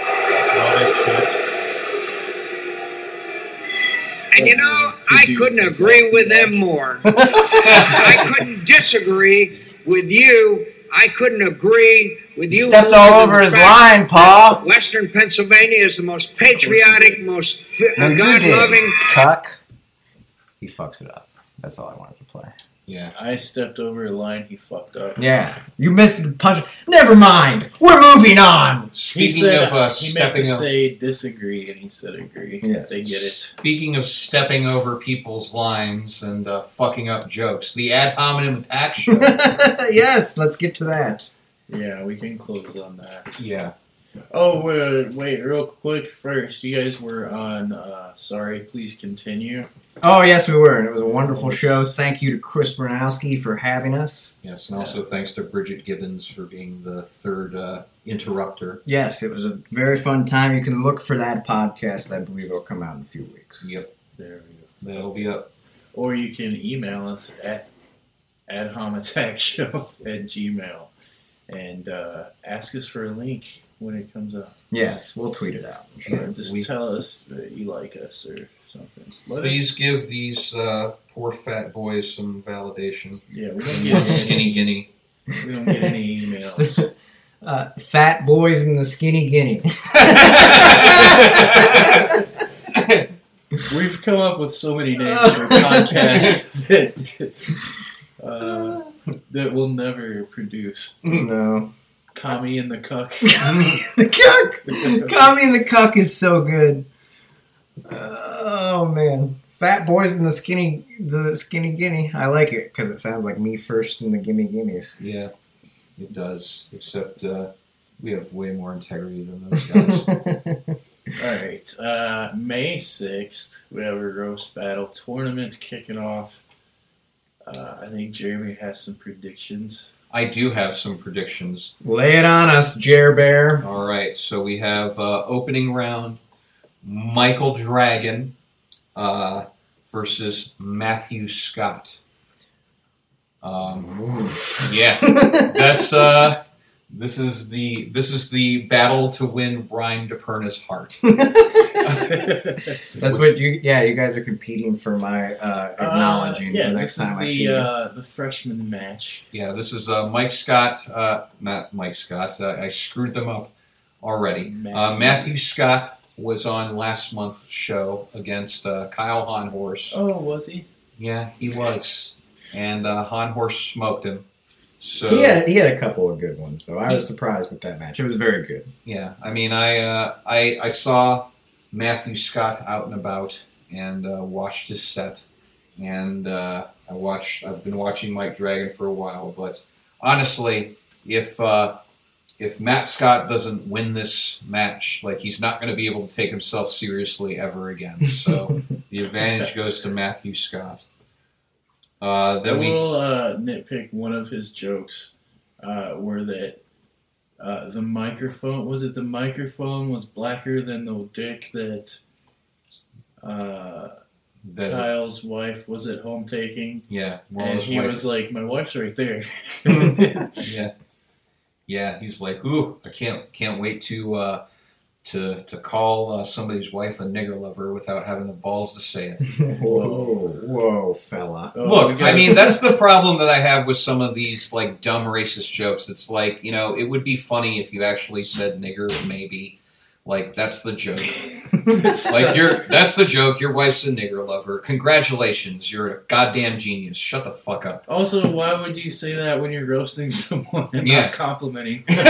And you know, I couldn't agree with them more. I couldn't disagree with you. I couldn't agree with you. Stepped all over his line, Paul. Western Pennsylvania is the most patriotic, most No, you God-loving. did, cuck. He fucks it up. That's all I wanted to play. Yeah, I stepped over a line. He fucked up. Yeah, you missed the punch. Never mind. We're moving on. He Speaking said of uh, he meant to stepping over, say disagree, and he said agree. Yes. They get it. speaking of stepping over people's lines and uh, fucking up jokes, the ad hominem attack show. Yes, let's get to that. Yeah, we can close on that. Yeah. Oh, wait, wait, real quick first. You guys were on uh, Sorry, Please Continue. Oh, yes, we were, and it was a wonderful show. Thank you to Chris Bernowski for having us. Yes, and also thanks to Bridget Gibbons for being the third uh, interrupter. Yes, it was a very fun time. You can look for that podcast. I believe it'll come out in a few weeks. Yep. There we go. That'll be up. Or you can email us at adhomattackshow at gmail and uh, ask us for a link when it comes up. Yes, we'll tweet it out. Sure. Just We- tell us that you like us or something. Let Please us, give these uh, poor fat boys some validation. yeah, we don't get Skinny any, guinea. we don't get any emails. Uh, Fat Boys and the Skinny Guinea. We've come up with so many names for podcasts that, uh, that we'll never produce. No. Kami and the Cuck. The Cuck! Kami and the Cuck is so good. Oh, man. Fat Boys and the Skinny the Skinny Guinea. I like it because it sounds like me first in the Gimme Gimmes. Yeah, it does. Except uh, we have way more integrity than those guys. Alright, uh, May sixth, we have a roast battle tournament kicking off Uh, I think Jeremy has some predictions. I do have some predictions. Lay it on us, Jer Bear. All right, so we have uh, opening round, Michael Dragon uh, versus Matthew Scott. Um, yeah, that's uh, this is the this is the battle to win Ryan DePerna's heart. That's what you. Yeah, you guys are competing for my uh, acknowledging. Uh, yeah, the next this time is I see the you. uh, the freshman match. Yeah, this is uh, Mike Scott. Uh, not Mike Scott. Uh, I screwed them up already. Matthew. Uh, Matthew Scott was on last month's show against uh, Kyle Honhorse. Oh, was he? Yeah, he was. And uh, Honhorse smoked him. So He had he had a couple of good ones though. I was surprised with that match. It was very good. yeah, I mean, I uh, I I saw Matthew Scott out and about and uh, watched his set, and uh, I watched. I've been watching Mike Dragon for a while, but honestly, if uh, if Matt Scott doesn't win this match, like he's not going to be able to take himself seriously ever again. So the advantage goes to Matthew Scott. Uh, I then we will uh, nitpick one of his jokes, uh, where that uh, the microphone was it the microphone was blacker than the dick that uh, That- Kyle's wife was at home taking. Yeah, well, and his he wife- was like, "My wife's right there." yeah, yeah. He's like, ooh, I can't can't wait to uh, to to call uh, somebody's wife a nigger lover without having the balls to say it. Whoa, whoa, fella. Oh, Look, we gotta- I mean, that's the problem that I have with some of these like dumb racist jokes. It's like, you know, it would be funny if you actually said nigger, maybe. Like, that's the joke. Like, you're that's the joke. Your wife's a nigger lover. Congratulations, you're a goddamn genius. Shut the fuck up. Also, why would you say that when you're roasting someone and Yeah. not complimenting them?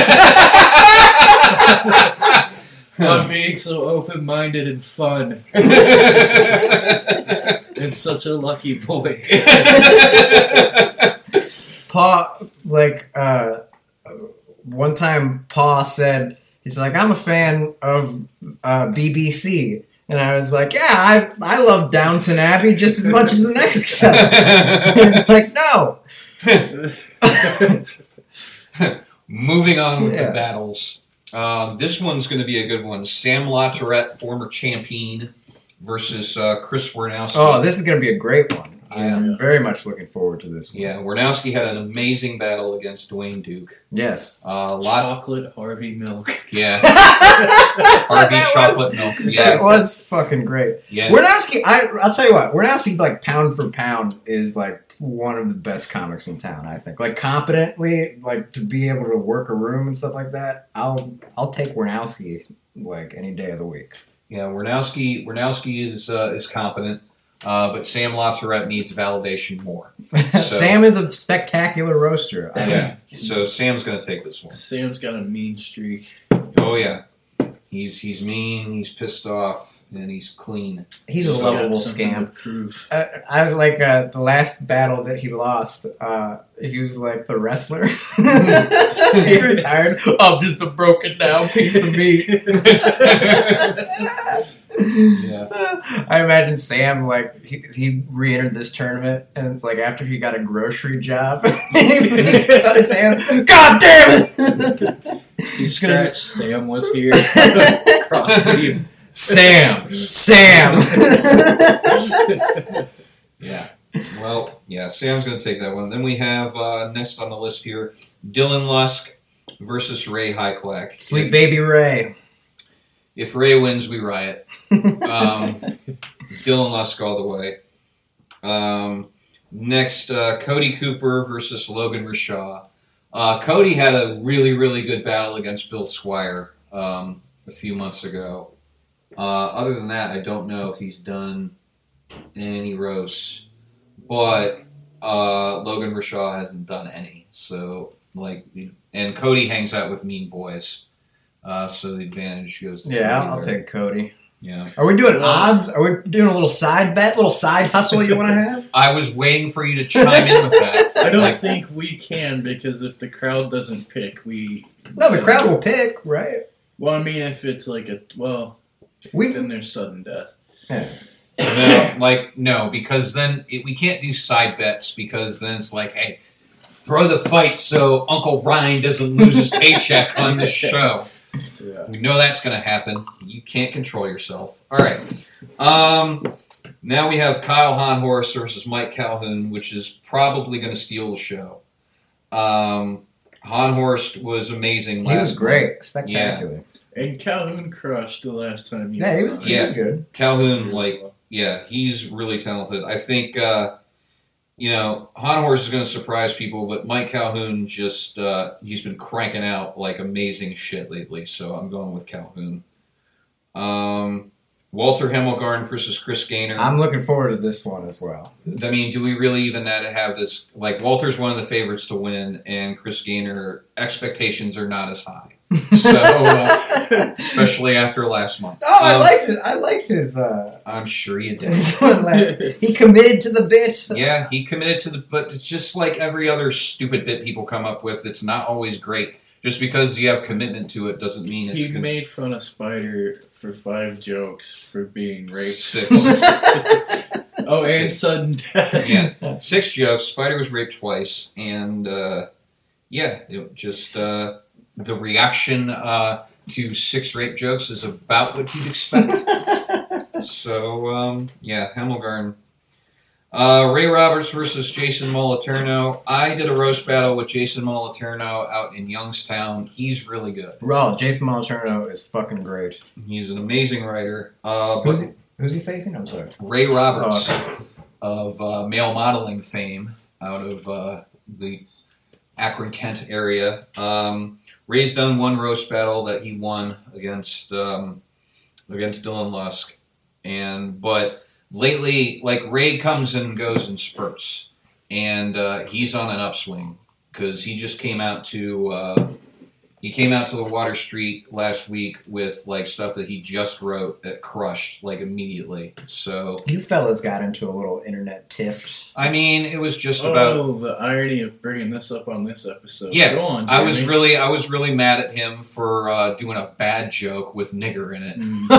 On being so open-minded and fun. And such a lucky boy. Pa, like, uh, one time Pa said, he's like, I'm a fan of uh, B B C. And I was like, yeah, I I love Downton Abbey just as much as the next guy. And it's like, no. Moving on with Yeah. the battles. Um, this one's going to be a good one. Sam LaTourette, former champion, versus uh, Chris Wernowski. Oh, this is going to be a great one. Yeah. I'm very much looking forward to this one. Yeah, Wernowski had an amazing battle against Dwayne Duke. Yes. Uh, a lot. Chocolate Harvey milk. Yeah. Harvey That chocolate was- milk. Yeah. That was fucking great. Yeah. Wernowski, I, I'll tell you what, Wernowski, like, pound for pound, is, like, one of the best comics in town, I think. Like, competently, like, to be able to work a room and stuff like that, I'll I'll take Wernowski, like, any day of the week. Yeah, Wernowski, Wernowski is uh, is competent, uh, but Sam LaTourette needs validation more. So, Sam is a spectacular roaster. I Yeah. So Sam's going to take this one. Sam's got a mean streak. Oh yeah, he's he's mean, he's pissed off, and he's clean. He's a He's got lovable something to scam. prove. Uh, I like uh, the last battle that he lost. Uh, he was like the wrestler. He retired. I'm just a broken down piece of meat. Yeah. I imagine Sam like he, he re-entered this tournament, and it's like after he got a grocery job, he got his hand. God damn it! He scratched Sam was here. Crossbeam. Sam, Sam. Yeah. Well, yeah, Sam's going to take that one. Then we have uh, next on the list here, Dylan Lusk versus Ray Hyclak. Sweet baby Ray. If Ray wins, we riot. Um, Dylan Lusk all the way. Um, next, uh, Cody Cooper versus Logan Rashaw. Uh, Cody had a really, really good battle against Bill Squire um, a few months ago. Uh, other than that, I don't know if he's done any roasts. But uh, Logan Rashaw hasn't done any. So, like, and Cody hangs out with mean boys. Uh, so the advantage goes to Yeah, Cody I'll there. take Cody. Yeah. Are we doing odds? Are we doing a little side bet, little side hustle you want to have? I was waiting for you to chime in with that. I don't Like, think we can because if the crowd doesn't pick, we. No, the crowd will pick, right? Well, I mean, if it's like a well, We- then there's sudden death. Yeah. No, like, no, because then it, we can't do side bets because then it's like, hey, throw the fight so Uncle Ryan doesn't lose his paycheck on this show. Yeah. We know that's going to happen. You can't control yourself. All right. Um, now we have Kyle Honhorst versus Mike Calhoun, which is probably going to steal the show. Um, Honhorst was amazing last He was great. month. Spectacular. Yeah. And Calhoun crushed the last time he Yeah, he was was, on. he Yeah. was good. Calhoun, like, yeah, he's really talented. I think, uh, you know, Honhorst is going to surprise people, but Mike Calhoun just, uh, he's been cranking out, like, amazing shit lately, so I'm going with Calhoun. Um, Walter Hemmelgarn versus Chris Gaynor. I'm looking forward to this one as well. I mean, do we really even have this? Like, Walter's one of the favorites to win, and Chris Gaynor, expectations are not as high. So, uh, especially after last month. Oh, I Um, liked it. I liked his. Uh, I'm sure you did. his one last- he committed to the bit. Yeah, he committed to the, but it's just like every other stupid bit people come up with. It's not always great. Just because you have commitment to it doesn't mean it's He good. made fun of Spider for five jokes for being raped. Six. Oh, and sudden death. Yeah, six jokes. Spider was raped twice, and uh, yeah, it just uh, the reaction uh, to six rape jokes is about what you'd expect. So um, yeah, Hemmelgarn. Uh, Ray Roberts versus Jason Moliterno. I did a roast battle with Jason Moliterno out in Youngstown. He's really good. Bro, Jason Moliterno is fucking great. He's an amazing writer. Uh, Who's but he, who's he facing? I'm sorry. Ray Roberts Oh, okay. of uh, male modeling fame out of uh, the Akron, Kent area. Um, Ray's done one roast battle that he won against um, against Dylan Lusk, and but. Lately, like, Ray comes and goes in spurts, and uh, he's on an upswing because he just came out to uh, he came out to the Water Street last week with like stuff that he just wrote that crushed like immediately. So You fellas got into a little internet tiff. I mean, it was just about Oh, the irony of bringing this up on this episode. yeah. Go on, I was Jeremy. really I was really mad at him for uh, doing a bad joke with nigger in it.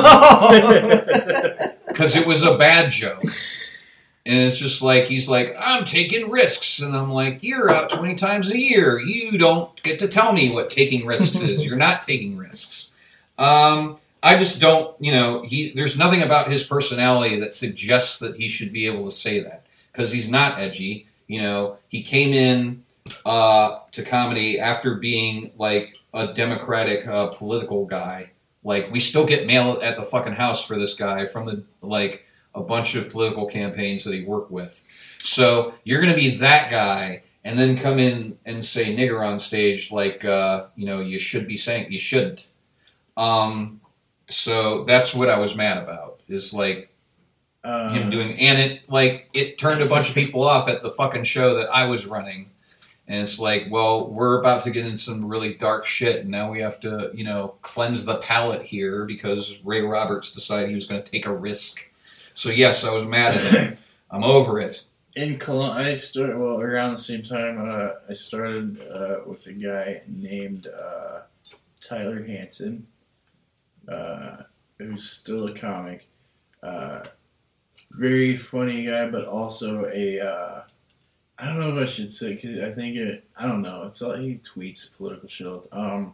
Because it was a bad joke. And it's just like, he's like, I'm taking risks. And I'm like, you're out twenty times a year. You don't get to tell me what taking risks is. You're not taking risks. Um, I just don't, you know, he. There's nothing about his personality that suggests that he should be able to say that. Because he's not edgy. You know, he came in uh, to comedy after being, like, a Democratic uh, political guy. Like, we still get mail at the fucking house for this guy from the, like, a bunch of political campaigns that he worked with. So you're going to be that guy and then come in and say nigger on stage like, uh, you know, you should be saying, you shouldn't. Um, so that's what I was mad about, is like Uh, him doing, and it, like, it turned a bunch of people off at the fucking show that I was running. And it's like, well, we're about to get in some really dark shit, and now we have to, you know, cleanse the palate here because Ray Roberts decided he was going to take a risk. So yes, I was mad at him. I'm over it. In Cologne, I started, well, around the same time, uh, I started uh, with a guy named uh, Tyler Hansen, uh, who's still a comic. Uh, very funny guy, but also a, uh, I don't know if I should say, because I think it, I don't know, it's all, he tweets political shit. Um,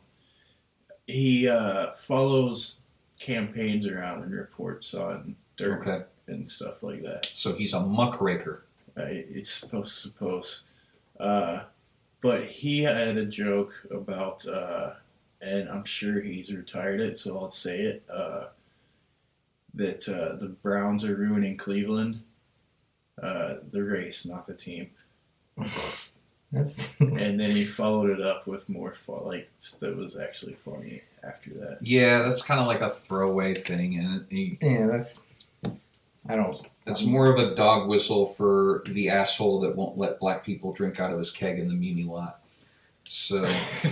he uh, follows campaigns around and reports on dirt Okay. and stuff like that. So he's a muckraker. Uh, it's supposed suppose. Uh, but he had a joke about, uh, and I'm sure he's retired it, so I'll say it, uh, that uh, the Browns are ruining Cleveland. Uh, the race, not the team. That's And then he followed it up with more fun, like, that was actually funny after that. Yeah, that's kind of like a throwaway thing, and he, yeah, that's. I don't. it's more of a dog whistle for the asshole that won't let black people drink out of his keg in the Mimi lot. So,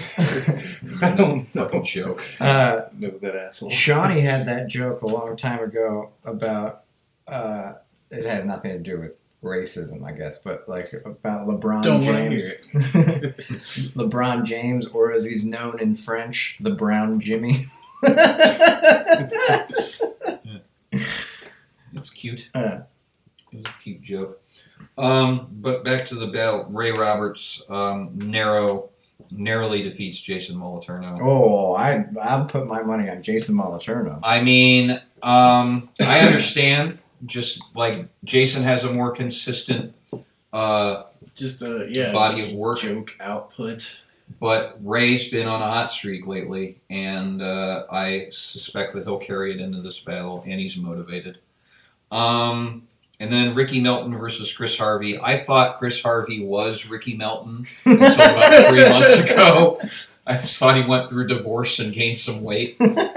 I don't fucking know. joke. Uh, No, that asshole. Shawnee had that joke a long time ago about. Uh, it had nothing to do with racism, I guess, but like about LeBron Don't wanna James. hear LeBron James, or as he's known in French, the Brown Jimmy. It's cute. Uh, It was a cute joke. Um, but back to the battle. Ray Roberts um, narrow, narrowly defeats Jason Moliterno. Oh, I I'll put my money on Jason Moliterno. I mean, um, I understand. Just like Jason has a more consistent, uh, just a yeah body of work, joke output. But Ray's been on a hot streak lately, and uh, I suspect that he'll carry it into this battle, and he's motivated. Um, and then Ricky Melton versus Chris Harvey. I thought Chris Harvey was Ricky Melton until about three months ago. I thought he went through divorce and gained some weight.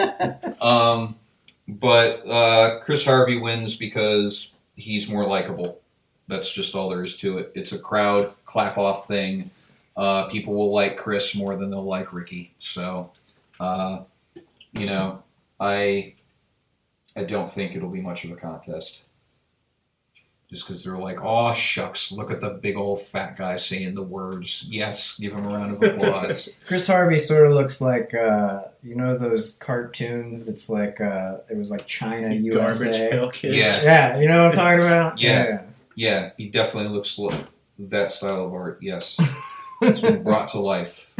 Um, but uh, Chris Harvey wins because he's more likable. That's just all there is to it. It's a crowd clap-off thing. Uh, people will like Chris more than they'll like Ricky. So, uh, you know, I I don't think it'll be much of a contest. Just because they're like, oh, shucks, look at the big old fat guy saying the words. Yes, give him a round of applause. Chris Harvey sort of looks like, uh, you know those cartoons that's like, uh, it was like China, U S A? Garbage Pail Kids. Yeah. Yeah, you know what I'm talking about? Yeah. Yeah. Yeah, he definitely looks like that style of art, yes. It's been brought to life.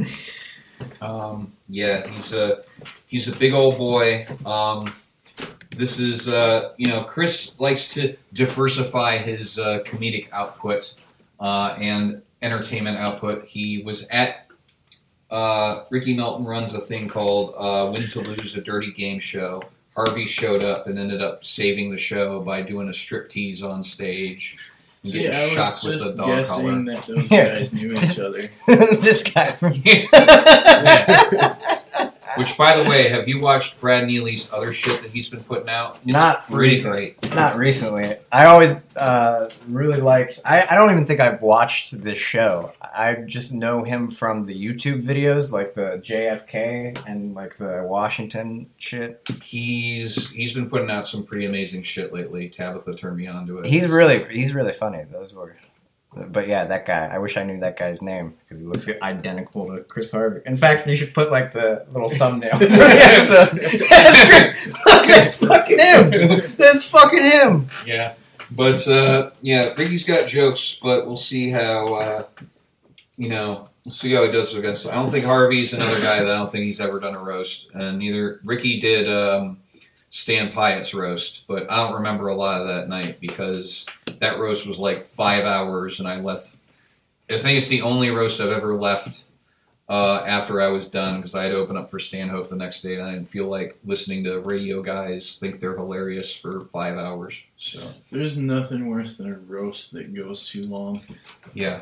Um, yeah, he's a he's a big old boy. Um, this is uh, you know, Chris likes to diversify his uh, comedic output uh, and entertainment output. He was at uh, Ricky Melton runs a thing called uh, Win to Lose, a Dirty Game Show. Harvey showed up and ended up saving the show by doing a striptease on stage. See, I was shocked with just the dog guessing collar. that those Yeah. guys knew each other. This guy from Yeah. Which, by the way, have you watched Brad Neely's other shit that he's been putting out? It's Not pretty recent- great. Not recently. I always uh, really liked. I, I don't even think I've watched this show. I just know him from the YouTube videos, like the J F K and like the Washington shit. He's he's been putting out some pretty amazing shit lately. Tabitha turned me on to it. He's really he's really funny. Those were. But yeah, that guy. I wish I knew that guy's name because he looks identical to Chris Harvey. In fact, you should put like the little thumbnail for the episode. That's, Look, that's fucking him. That's fucking him. Yeah, but uh, yeah, Ricky's got jokes, but we'll see how uh, you know. We'll see how he does against. I don't think Harvey's another guy that I don't think he's ever done a roast, and neither Ricky did um, Stan Pyatt's roast, but I don't remember a lot of that night because that roast was like five hours, and I left. I think it's the only roast I've ever left uh, after I was done because I had to open up for Stanhope the next day, and I didn't feel like listening to radio guys think they're hilarious for five hours. So There's nothing worse than a roast that goes too long. yeah,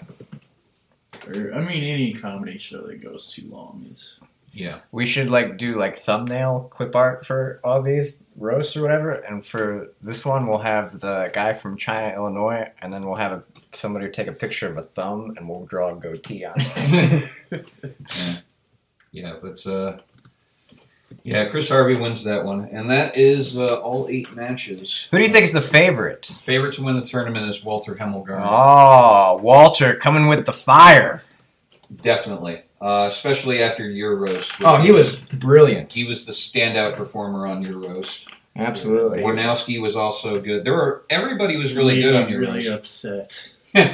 Or I mean, any comedy show that goes too long is. yeah. We should like do like thumbnail clip art for all these roasts or whatever. And for this one, we'll have the guy from China, Illinois, and then we'll have a, somebody take a picture of a thumb, and we'll draw a goatee on it. yeah. yeah, but uh, yeah, Chris Harvey wins that one, and that is uh, all eight matches. Who do you think is the favorite? Favorite to win the tournament is Walter Hemmelgarn. Oh, Walter coming with the fire. Definitely. Uh, especially after your roast. Oh, he was brilliant. He was the standout performer on your roast. Absolutely. Warnowski was also good. There were everybody was really Made good me on your really roast. upset.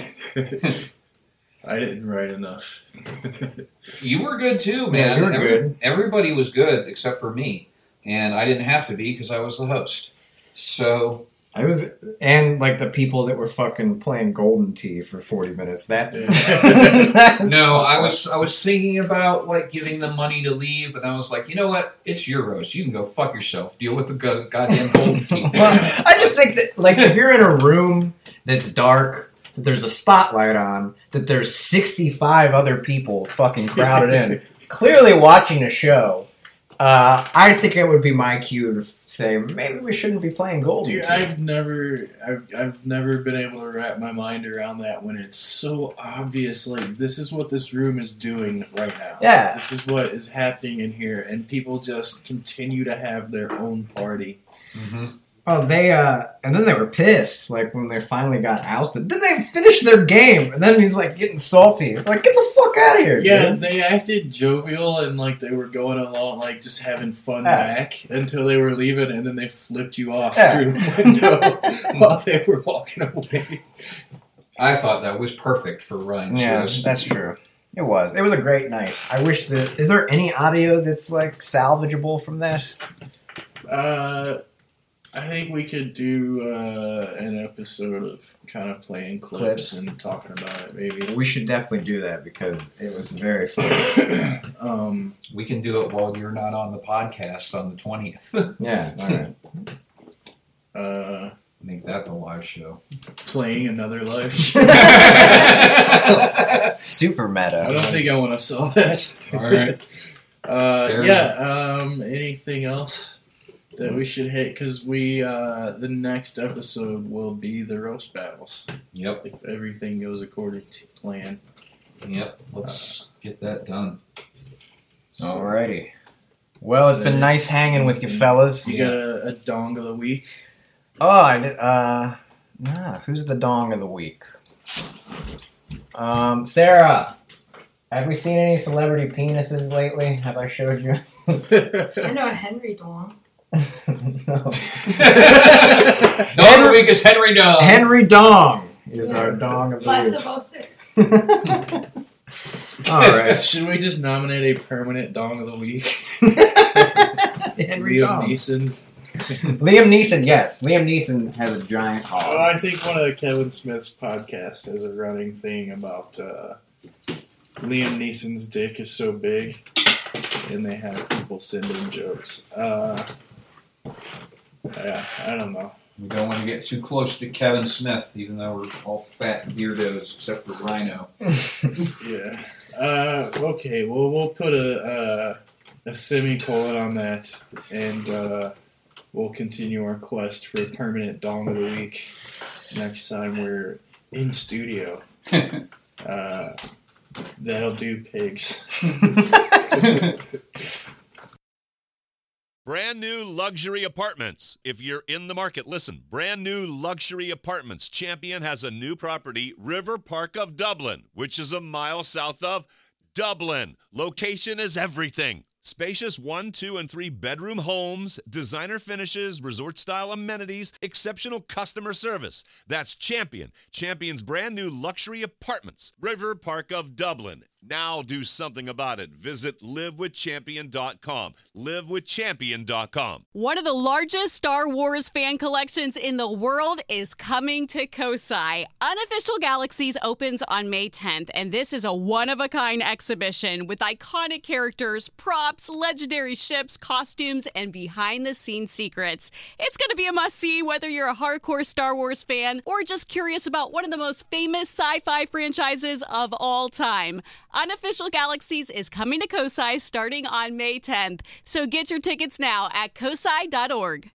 I didn't write enough. You were good too, Yeah, man. you were Every- good. Everybody was good except for me, and I didn't have to be because I was the host. So I was, and like the people that were fucking playing Golden Tee for forty minutes. That no, I was I was thinking about like giving them money to leave, but I was like, you know what? It's your roast. You can go fuck yourself. Deal with the go- goddamn Golden Tee. Well, I just think that, like, if you're in a room that's dark, that there's a spotlight on, that there's sixty-five other people fucking crowded in, clearly watching a show, uh, I think it would be my cue to say, maybe we shouldn't be playing Golden Dude, Tee. I've never, I've, I've never been able to wrap my mind around that when it's so obvious. Like, this is what this room is doing right now. Yeah. This is what is happening in here, and people just continue to have their own party. Mm-hmm. Oh, they, uh, and then they were pissed, like, when they finally got ousted. Then they finished their game, and then he's, like, getting salty. It's like, get the fuck out of here, Yeah, dude. they acted jovial and, like, they were going along, like, just having fun Yeah. back until they were leaving, and then they flipped you off Yeah. through the window while they were walking away. I thought that was perfect for Ryan's Yeah, roast. that's true. It was. It was a great night. I wish that... Is there any audio that's, like, salvageable from that? Uh... I think we could do uh, an episode of kind of playing clips, Clips. and talking about it, maybe. We should definitely do that because it was very fun. um, we can do it while you're not on the podcast on the twentieth. Yeah, all right. Uh, Make that the live show. Playing another live show. Super meta. I don't think I want to sell that. All right. uh, Fair yeah. Um, anything else that we should hit? Because we uh, the next episode will be the roast battles. Yep. If everything goes according to plan. Yep. Let's uh, get that done. So, alrighty. Well, it's been nice hanging with you fellas. You got a, a dong of the week? Oh, I did. Uh, nah, who's the dong of the week? Um, Sarah, have we seen any celebrity penises lately? Have I showed you? I know a Henry Dong. No. Dong of the week is Henry Dong. Henry Dong is our dong of the Class week. of oh six. All right. Should we just nominate a permanent dong of the week? Henry Liam Dong. Neeson. Liam Neeson, yes. Liam Neeson has a giant hog. Oh, I think one of Kevin Smith's podcasts has a running thing about uh, Liam Neeson's dick is so big, and they have people send in jokes. Uh, yeah, I don't know. We don't want to get too close to Kevin Smith, even though we're all fat weirdos except for Rhino. Yeah. Uh, okay, well, we'll put a, uh, a semicolon on that, and uh, we'll continue our quest for a permanent dong of the week next time we're in studio. uh, that'll do, pigs. Brand new luxury apartments. If you're in the market, listen. Brand new luxury apartments. Champion has a new property, River Park of Dublin, which is a mile south of Dublin. Location is everything. Spacious one, two, and three bedroom homes, designer finishes, resort-style amenities, exceptional customer service. That's Champion. Champion's brand new luxury apartments, River Park of Dublin. Now do something about it. Visit live with champion dot com. live with champion dot com. One of the largest Star Wars fan collections in the world is coming to Kosai. Unofficial Galaxies opens on May tenth, and this is a one-of-a-kind exhibition with iconic characters, props, legendary ships, costumes, and behind-the-scenes secrets. It's going to be a must-see whether you're a hardcore Star Wars fan or just curious about one of the most famous sci-fi franchises of all time. Unofficial Galaxies is coming to Kosai starting on May tenth, so get your tickets now at kosai dot org.